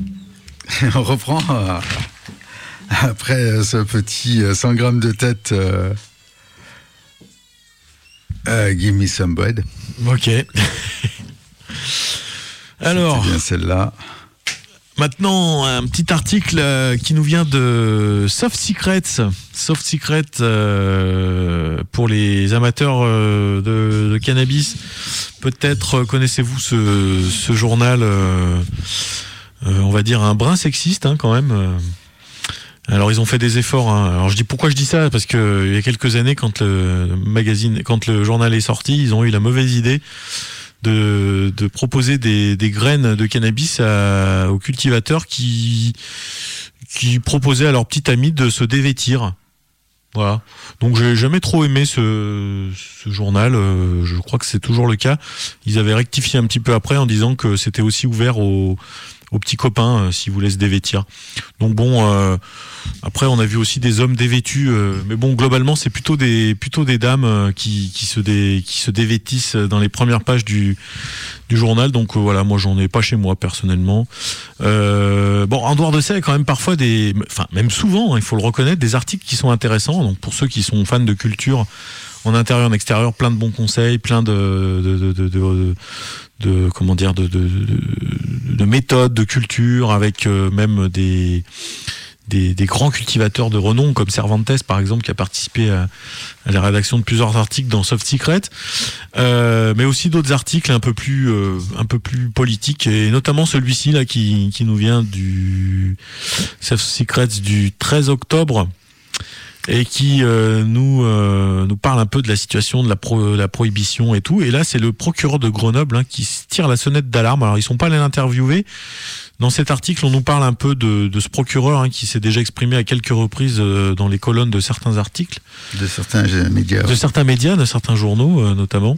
S8: On reprend après ce petit 100 grammes de tête. Give me some bread.
S9: Ok. Alors.
S8: C'était bien celle-là.
S9: Maintenant, un petit article qui nous vient de Soft Secrets. Soft Secrets pour les amateurs de cannabis. Peut-être connaissez-vous ce journal, on va dire un brin sexiste quand même. Alors ils ont fait des efforts. Alors pourquoi je dis ça, parce que il y a quelques années, quand le journal est sorti, ils ont eu la mauvaise idée de proposer des graines de cannabis aux cultivateurs qui proposaient à leurs petits amis de se dévêtir. Voilà. Donc j'ai jamais trop aimé ce journal. Je crois que c'est toujours le cas. Ils avaient rectifié un petit peu après en disant que c'était aussi ouvert aux petits copains s'ils voulaient se dévêtir. Donc bon, après on a vu aussi des hommes dévêtus, mais bon, globalement c'est plutôt des dames qui se dévêtissent dans les premières pages du journal. Donc voilà, moi j'en ai pas chez moi personnellement. Bon, en dehors de ça, il y a quand même parfois même souvent, il faut le reconnaître, des articles qui sont intéressants. Donc pour ceux qui sont fans de culture en intérieur, en extérieur, plein de bons conseils, plein de méthodes de culture, avec même des grands cultivateurs de renom comme Cervantes par exemple, qui a participé à la rédaction de plusieurs articles dans Soft Secret, mais aussi d'autres articles un peu plus politiques, et notamment celui-ci là qui nous vient du Soft Secrets du 13 octobre et qui nous parle un peu de la situation de la prohibition et tout. Et là, c'est le procureur de Grenoble qui tire la sonnette d'alarme. Alors, ils sont pas allés l'interviewer. Dans cet article, on nous parle un peu de ce procureur qui s'est déjà exprimé à quelques reprises dans les colonnes de certains articles. De certains médias. De certains médias, de certains journaux notamment.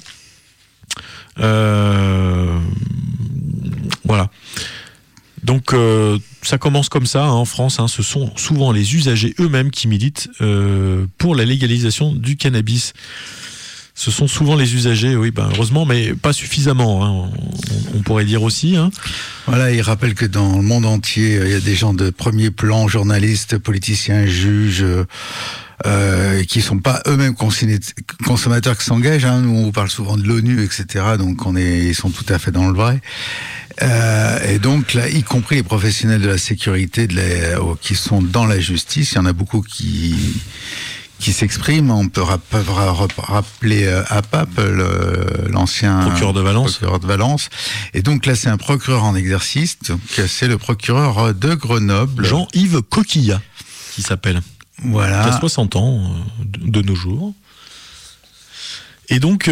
S9: Voilà. Donc ça commence comme ça en France. Ce sont souvent les usagers eux-mêmes qui militent pour la légalisation du cannabis. Ce sont souvent les usagers, oui, heureusement, mais pas suffisamment. On pourrait dire aussi.
S8: Voilà, il rappelle que dans le monde entier, il y a des gens de premier plan, journalistes, politiciens, juges, qui sont pas eux-mêmes consommateurs qui s'engagent. Nous, on vous parle souvent de l'ONU, etc. Donc ils sont tout à fait dans le vrai. Et donc là, y compris les professionnels de la sécurité qui sont dans la justice, il y en a beaucoup qui s'expriment. On peut rappeler Apap, l'ancien procureur de Valence. Et donc là, c'est un procureur en exercice, donc c'est le procureur de Grenoble.
S9: Jean-Yves Coquillat, qui s'appelle.
S8: Voilà.
S9: Qui a 60 ans de nos jours. Et donc,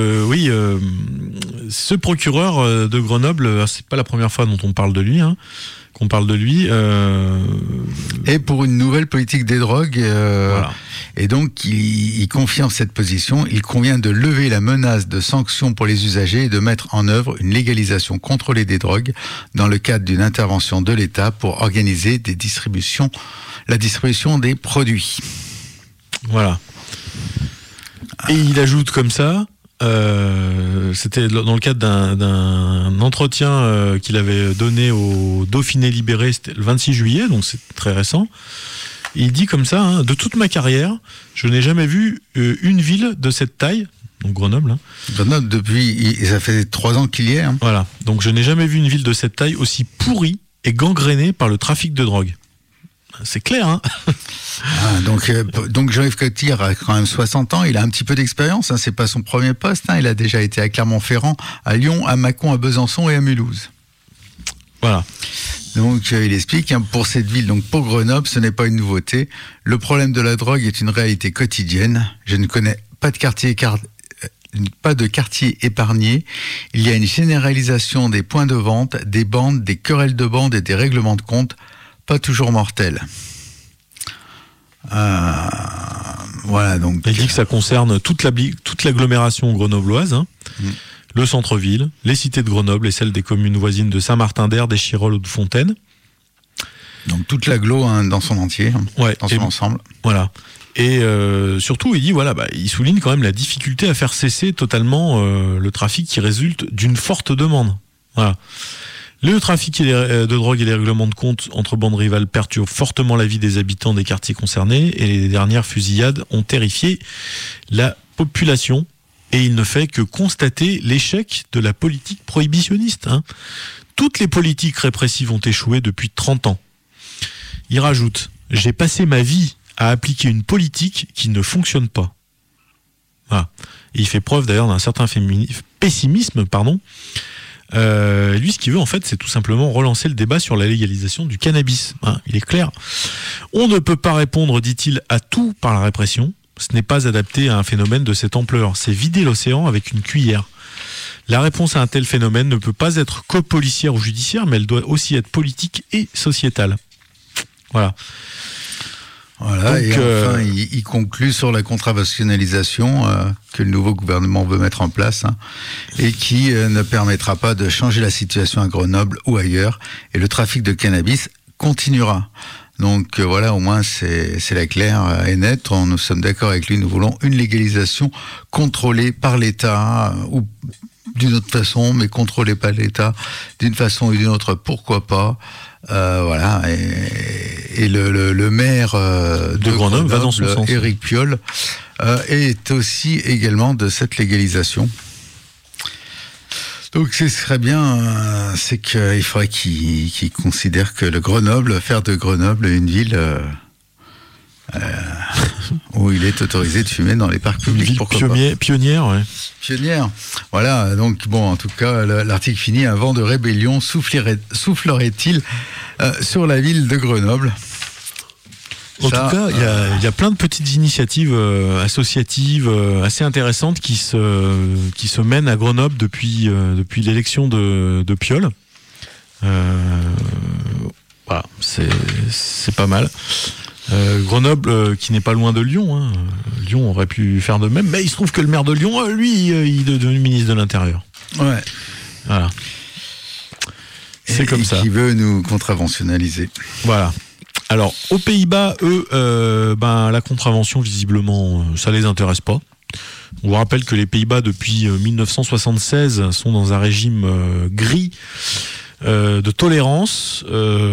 S9: ce procureur de Grenoble, c'est pas la première fois dont on parle de lui, qu'on parle de lui.
S8: Et pour une nouvelle politique des drogues,
S9: voilà.
S8: Et donc il confirme cette position. Il convient de lever la menace de sanctions pour les usagers et de mettre en œuvre une légalisation contrôlée des drogues dans le cadre d'une intervention de l'État pour organiser la distribution des produits.
S9: Voilà. Et il ajoute comme ça, c'était dans le cadre d'un entretien qu'il avait donné au Dauphiné Libéré, c'était le 26 juillet, donc c'est très récent. Et il dit comme ça, de toute ma carrière, je n'ai jamais vu une ville de cette taille, donc Grenoble.
S8: Grenoble, ça fait 3 ans qu'il y est.
S9: Voilà, donc je n'ai jamais vu une ville de cette taille aussi pourrie et gangrénée par le trafic de drogue. C'est clair,
S8: donc Jean-Yves Coquillat a quand même 60 ans, il a un petit peu d'expérience, c'est pas son premier poste, il a déjà été à Clermont-Ferrand, à Lyon, à Mâcon, à Besançon et à Mulhouse.
S9: Voilà.
S8: Donc il explique, pour cette ville, donc pour Grenoble, ce n'est pas une nouveauté. Le problème de la drogue est une réalité quotidienne. Je ne connais pas de quartier épargné. Il y a une généralisation des points de vente, des bandes, des querelles de bandes et des règlements de compte, pas toujours mortels. Voilà, donc.
S9: Il dit que ça concerne toute l'agglomération grenobloise. Le centre-ville, les cités de Grenoble et celles des communes voisines de Saint-Martin-d'Hères, d'Échirolles ou de Fontaine.
S8: Donc toute l'agglo dans son entier, dans son ensemble.
S9: Voilà. Et surtout, il dit, il souligne quand même la difficulté à faire cesser totalement le trafic qui résulte d'une forte demande. Voilà. Le trafic de drogue et les règlements de compte entre bandes rivales perturbent fortement la vie des habitants des quartiers concernés, et les dernières fusillades ont terrifié la population. Et il ne fait que constater l'échec de la politique prohibitionniste. Toutes les politiques répressives ont échoué depuis 30 ans. Il rajoute « J'ai passé ma vie à appliquer une politique qui ne fonctionne pas. » Voilà. Et il fait preuve d'ailleurs d'un certain pessimisme. Lui, ce qu'il veut en fait, c'est tout simplement relancer le débat sur la légalisation du cannabis. Il est clair. On ne peut pas répondre, dit-il, à tout par la répression. Ce n'est pas adapté à un phénomène de cette ampleur. C'est vider l'océan avec une cuillère. La réponse à un tel phénomène ne peut pas être que policière ou judiciaire, mais elle doit aussi être politique et sociétale. Voilà.
S8: Voilà, donc, et enfin, il conclut sur la contraventionnalisation que le nouveau gouvernement veut mettre en place et qui ne permettra pas de changer la situation à Grenoble ou ailleurs. Et le trafic de cannabis continuera. Donc voilà, au moins c'est la claire et nette. Nous sommes d'accord avec lui. Nous voulons une légalisation contrôlée par l'État ou d'une autre façon, mais contrôlée par l'État d'une façon ou d'une autre. Pourquoi pas? Voilà, et le maire de Grenoble
S9: va dans son sens.
S8: Éric Piolle, est aussi également de cette légalisation. Donc ce serait bien, c'est qu'il faudrait qu'il considère que faire de Grenoble une ville où il est autorisé de fumer dans les parcs publics.
S9: Une ville pionnière, ouais.
S8: Pionnière. Voilà, donc bon, en tout cas, l'article finit, un vent de rébellion soufflerait-il sur la ville de Grenoble.
S9: En tout cas, il y a plein de petites initiatives associatives assez intéressantes qui se mènent à Grenoble depuis l'élection de Piolle. Voilà, c'est pas mal. Grenoble, qui n'est pas loin de Lyon. Lyon aurait pu faire de même, mais il se trouve que le maire de Lyon, lui, il est devenu ministre de l'Intérieur.
S8: Ouais.
S9: Voilà. C'est comme ça.
S8: Qui veut nous contraventionnaliser.
S9: Voilà. Alors, aux Pays-Bas, eux, la contravention, visiblement, ça les intéresse pas. On vous rappelle que les Pays-Bas, depuis 1976, sont dans un régime gris de tolérance,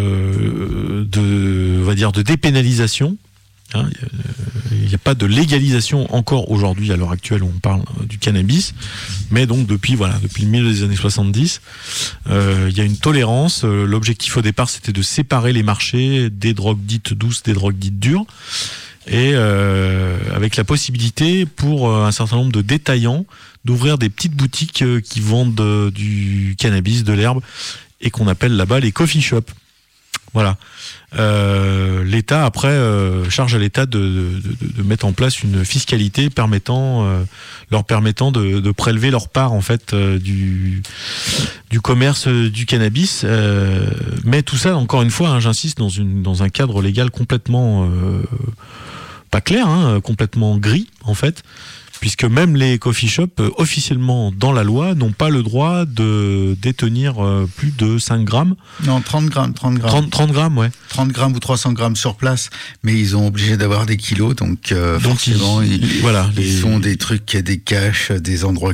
S9: de dépénalisation. Il n'y a pas de légalisation encore aujourd'hui, à l'heure actuelle où on parle du cannabis, mais donc depuis le milieu des années 70, il y a une tolérance. L'objectif au départ, c'était de séparer les marchés des drogues dites douces des drogues dites dures, et avec la possibilité pour un certain nombre de détaillants d'ouvrir des petites boutiques qui vendent du cannabis, de l'herbe, et qu'on appelle là-bas les coffee shops. Voilà. L'État après charge à l'État de mettre en place une fiscalité leur permettant de prélever leur part en fait du commerce du cannabis, mais tout ça encore une fois, j'insiste, dans un cadre légal complètement pas clair, complètement gris en fait, puisque même les coffee shops, officiellement dans la loi, n'ont pas le droit de détenir plus de 5 grammes.
S8: Non, 30 grammes.
S9: 30 grammes, ouais.
S8: 30 grammes ou 300 grammes sur place, mais ils ont obligé d'avoir des kilos, donc forcément, ils font des trucs, des caches, des endroits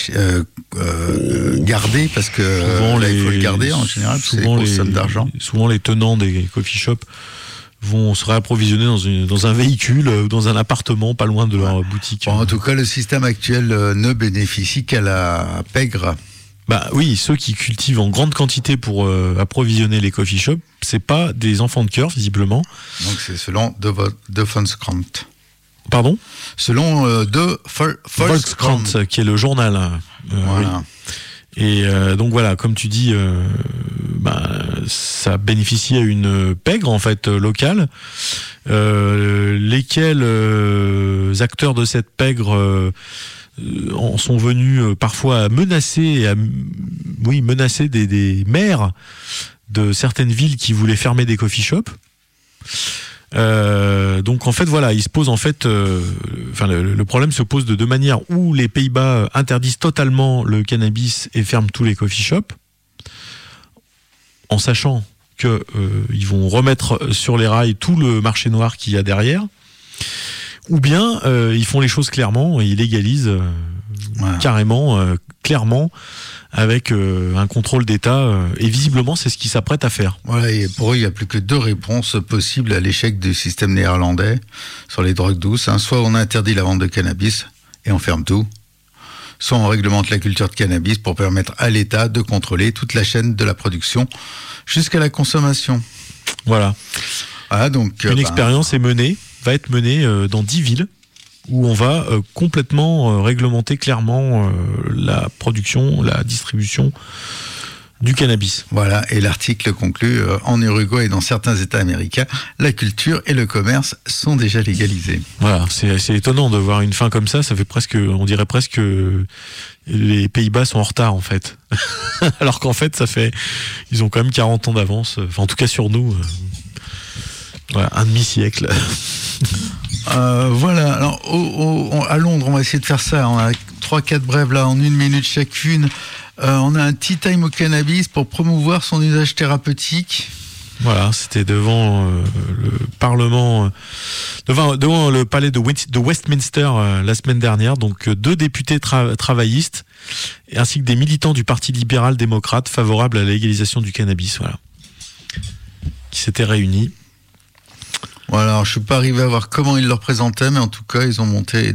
S8: gardés, parce que il faut le garder en général, c'est des grosses sommes d'argent.
S9: Souvent, les tenants des coffee shops vont se réapprovisionner dans un véhicule, dans un appartement pas loin de leur boutique.
S8: Bon, en tout cas, le système actuel ne bénéficie qu'à la pègre.
S9: Bah oui, ceux qui cultivent en grande quantité pour approvisionner les coffee shops, c'est pas des enfants de cœur, visiblement.
S8: Donc c'est selon De Volkskrant.
S9: Pardon ?
S8: Selon De Volkskrant,
S9: qui est le journal.
S8: Voilà.
S9: Oui. Et donc voilà, comme tu dis, ça bénéficie à une pègre en fait locale, lesquels acteurs de cette pègre en sont venus parfois à menacer des maires de certaines villes qui voulaient fermer des coffee shops. Donc en fait voilà, il se pose en fait, le problème se pose de deux manières, où les Pays-Bas interdisent totalement le cannabis et ferment tous les coffee shops, en sachant que ils vont remettre sur les rails tout le marché noir qu'il y a derrière, ou bien ils font les choses clairement et ils légalisent carrément, clairement, avec un contrôle d'État, et visiblement c'est ce qu'ils s'apprêtent à faire.
S8: Voilà, et pour eux il n'y a plus que deux réponses possibles à l'échec du système néerlandais sur les drogues douces. Soit on interdit la vente de cannabis et on ferme tout, soit on réglemente la culture de cannabis pour permettre à l'État de contrôler toute la chaîne de la production jusqu'à la consommation.
S9: Voilà.
S8: Donc,
S9: une expérience va être menée dans 10 villes où on va complètement réglementer clairement la production, la distribution du cannabis.
S8: Voilà, et l'article conclut, en Uruguay et dans certains États américains, la culture et le commerce sont déjà légalisés.
S9: Voilà, c'est étonnant de voir une fin comme ça, ça fait presque, on dirait presque que les Pays-Bas sont en retard en fait. Alors qu'en fait, ils ont quand même 40 ans d'avance, enfin en tout cas sur nous, voilà, un demi-siècle.
S8: Voilà, alors à Londres, on va essayer de faire ça, on a 3-4 brèves là, en 1 minute chacune. On a un tea time au cannabis pour promouvoir son usage thérapeutique.
S9: Voilà, c'était devant le Parlement, devant le palais de Westminster la semaine dernière. Donc 2 députés travaillistes ainsi que des militants du Parti libéral-démocrate favorables à la légalisation du cannabis, voilà, qui s'étaient réunis.
S8: Voilà, alors je suis pas arrivé à voir comment ils le représentaient, mais en tout cas, ils ont montré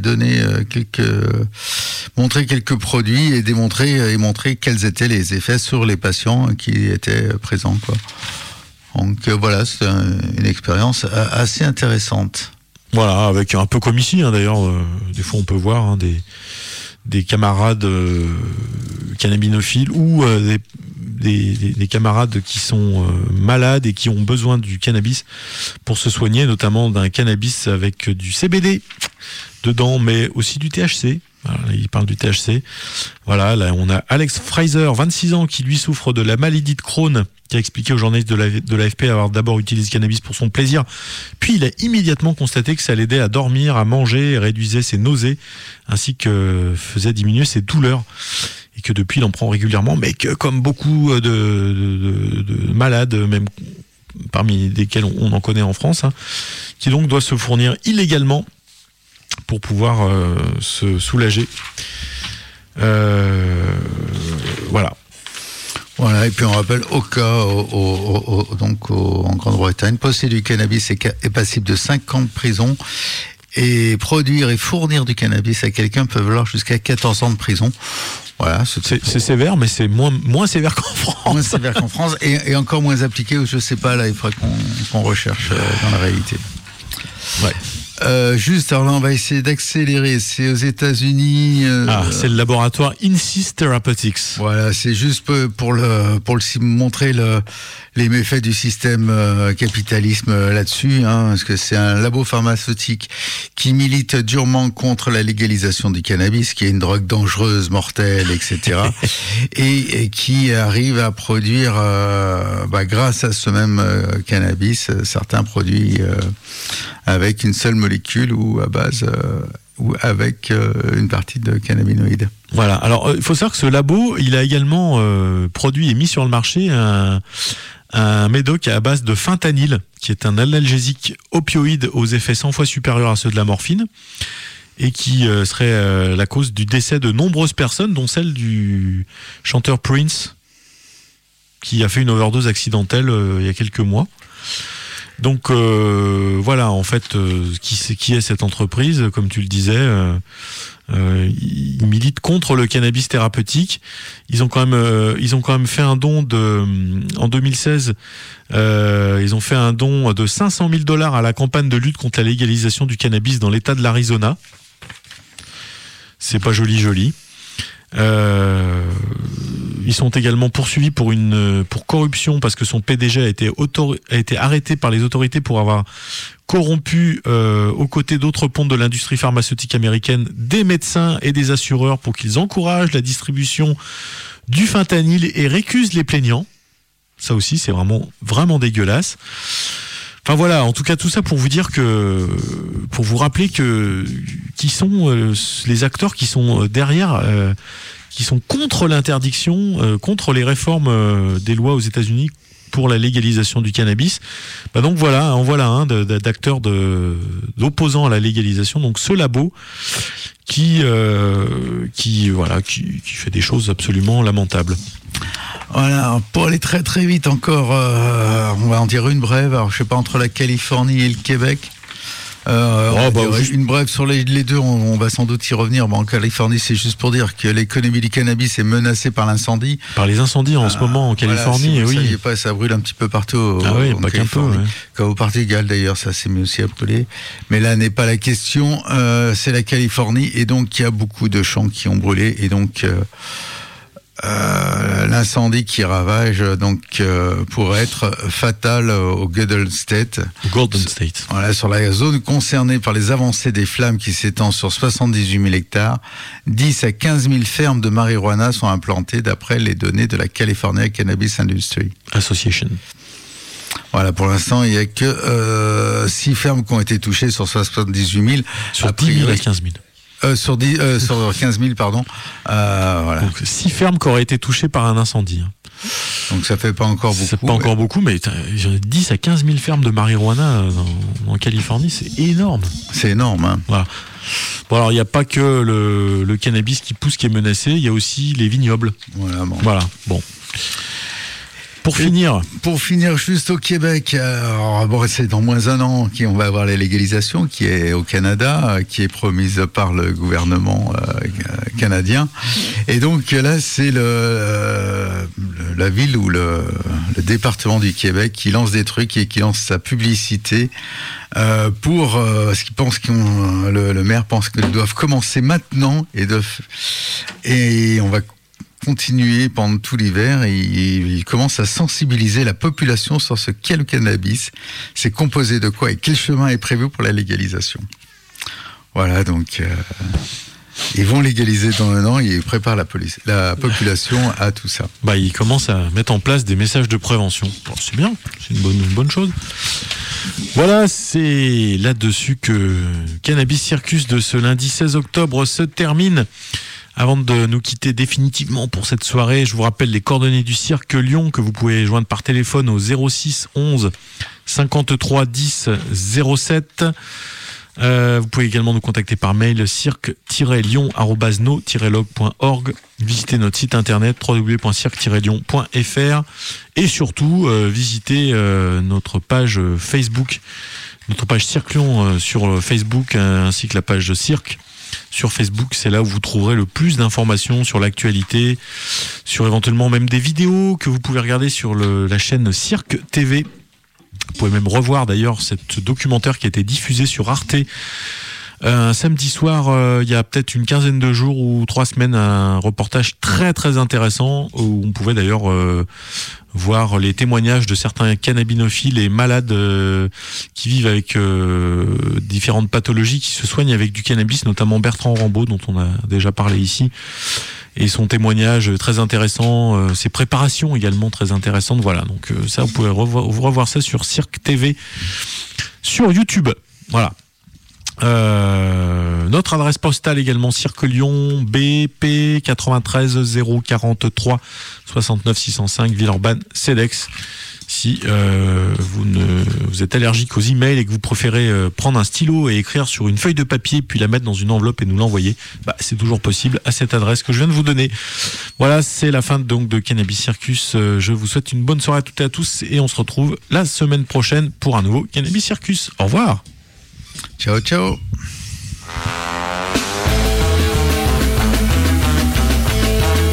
S8: quelques produits et montré quels étaient les effets sur les patients qui étaient présents, quoi. Donc voilà, c'est une expérience assez intéressante.
S9: Voilà, avec un peu comme ici, d'ailleurs, des fois on peut voir des camarades cannabinophiles ou des camarades qui sont malades et qui ont besoin du cannabis pour se soigner, notamment d'un cannabis avec du CBD dedans, mais aussi du THC. Voilà, il parle du THC. Voilà, là on a Alex Fraser, 26 ans, qui lui souffre de la maladie de Crohn, qui a expliqué aux journalistes de l'AFP avoir d'abord utilisé le cannabis pour son plaisir, puis il a immédiatement constaté que ça l'aidait à dormir, à manger, réduisait ses nausées, ainsi que faisait diminuer ses douleurs. Et que depuis il en prend régulièrement, mais que comme beaucoup de malades, même parmi lesquels on en connaît en France, qui donc doit se fournir illégalement pour pouvoir se soulager. Voilà.
S8: Voilà, et puis on rappelle, au cas, en Grande-Bretagne, posséder du cannabis est passible de 5 ans de prison. Et produire et fournir du cannabis à quelqu'un peut valoir jusqu'à 14 ans de prison. Voilà,
S9: c'est sévère, mais c'est moins sévère qu'en France.
S8: Moins sévère qu'en France et encore moins appliqué, ou je sais pas, là il faudrait qu'on recherche dans la réalité.
S9: Ouais.
S8: Juste, alors là on va essayer d'accélérer, c'est aux États-Unis.
S9: C'est le laboratoire Insys Therapeutics.
S8: Voilà, c'est juste pour montrer les méfaits du système capitalisme là-dessus, parce que c'est un labo pharmaceutique qui milite durement contre la légalisation du cannabis, qui est une drogue dangereuse, mortelle, etc. et qui arrive à produire, grâce à ce même cannabis, certains produits avec une seule molécule ou à base ou avec une partie de cannabinoïdes.
S9: Voilà. Alors, il faut savoir que ce labo, il a également produit et mis sur le marché un médoc à base de fentanyl, qui est un analgésique opioïde aux effets 100 fois supérieurs à ceux de la morphine, et qui serait la cause du décès de nombreuses personnes, dont celle du chanteur Prince, qui a fait une overdose accidentelle il y a quelques mois. Donc voilà, en fait, qui est cette entreprise, comme tu le disais, ils militent contre le cannabis thérapeutique. Ils ont quand même fait un don en 2016. Ils ont fait un don de $500,000 à la campagne de lutte contre la légalisation du cannabis dans l'État de l'Arizona. C'est pas joli. Ils sont également poursuivis pour corruption parce que son PDG a été arrêté par les autorités pour avoir corrompu aux côtés d'autres pontes de l'industrie pharmaceutique américaine des médecins et des assureurs pour qu'ils encouragent la distribution du fentanyl et récusent les plaignants. Ça aussi, c'est vraiment dégueulasse. Enfin voilà, en tout cas tout ça pour vous rappeler qui sont les acteurs qui sont derrière, qui sont contre l'interdiction, contre les réformes des lois aux États-Unis pour la légalisation du cannabis. Donc voilà, en voilà un d'acteurs d'opposants à la légalisation. Donc ce labo qui fait des choses absolument lamentables.
S8: Voilà, pour aller très très vite encore, on va en dire une brève. Alors je sais pas, entre la Californie et le Québec, Une brève sur les deux, on va sans doute y revenir. Bon, en Californie, c'est juste pour dire que l'économie du cannabis est menacée par l'incendie.
S9: Par les incendies en ce moment en Californie,
S8: voilà,
S9: oui.
S8: Ça brûle un petit peu partout en
S9: pas
S8: Californie.
S9: Qu'un peu, ouais.
S8: Comme au Portugal d'ailleurs, ça s'est mis aussi à brûler. Mais là n'est pas la question, c'est la Californie, et donc il y a beaucoup de champs qui ont brûlé, et donc l'incendie qui ravage pourrait être fatal au Golden State. Voilà, sur la zone concernée par les avancées des flammes qui s'étend sur 78 000 hectares, 10 à 15 000 fermes de marijuana sont implantées d'après les données de la California Cannabis Industry
S9: Association.
S8: Voilà, pour l'instant, il n'y a que 6 fermes qui ont été touchées sur 78 000.
S9: Sur 10 000 à 15 000.
S8: Sur 15 000, pardon. Voilà.
S9: Donc 6 fermes qui auraient été touchées par un incendie.
S8: Donc ça fait pas encore beaucoup.
S9: C'est pas encore beaucoup, mais 10 à 15 000 fermes de marijuana en Californie, c'est énorme.
S8: C'est énorme, hein.
S9: Voilà. Bon, alors il n'y a pas que le cannabis qui pousse qui est menacé, il y a aussi les vignobles. Voilà, bon. Pour finir, juste au Québec, c'est dans moins d'un an qu'on va avoir la légalisation qui est au Canada, qui est promise par le gouvernement canadien. Et donc là, c'est la ville ou le département du Québec qui lance des trucs et qui lance sa publicité pour ce qu'ils pensent le maire pense qu'ils doivent commencer maintenant et on va continuer pendant tout l'hiver, et il commence à sensibiliser la population sur ce qu'est le cannabis, c'est composé de quoi et quel chemin est prévu pour la légalisation. Voilà, donc ils vont légaliser dans un an et ils préparent la population à tout ça. Ils commencent à mettre en place des messages de prévention. Bon, c'est bien, c'est une bonne chose. Voilà, c'est là-dessus que Cannabis Circus de ce lundi 16 octobre se termine. Avant de nous quitter définitivement pour cette soirée, je vous rappelle les coordonnées du Cirque Lyon que vous pouvez joindre par téléphone au 06 11 53 10 07. Vous pouvez également nous contacter par mail cirque-lyon@no-log.org. Visitez notre site internet www.cirque-lyon.fr et surtout visitez notre page Facebook, notre page Cirque Lyon sur Facebook ainsi que la page Cirque. Sur Facebook, c'est là où vous trouverez le plus d'informations sur l'actualité, sur éventuellement même des vidéos que vous pouvez regarder sur la chaîne Cirque TV. Vous pouvez même revoir d'ailleurs ce documentaire qui a été diffusé sur Arte un samedi soir, il y a peut-être une quinzaine de jours ou 3 semaines, un reportage très très intéressant où on pouvait d'ailleurs voir les témoignages de certains cannabinophiles et malades qui vivent avec différentes pathologies, qui se soignent avec du cannabis, notamment Bertrand Rambaud dont on a déjà parlé ici, et son témoignage très intéressant, ses préparations également très intéressantes. Voilà, donc ça vous pouvez revoir ça sur Cirque TV sur YouTube. Voilà. Notre adresse postale également, Cirque Lyon, BP 93 043 69 605 Villeurbanne Cedex. Si vous êtes allergique aux emails et que vous préférez prendre un stylo et écrire sur une feuille de papier puis la mettre dans une enveloppe et nous l'envoyer, c'est toujours possible à cette adresse que je viens de vous donner. Voilà, c'est la fin donc de Cannabis Circus. Je vous souhaite une bonne soirée à toutes et à tous et on se retrouve la semaine prochaine pour un nouveau Cannabis Circus. Au revoir.
S8: Ciao, ciao.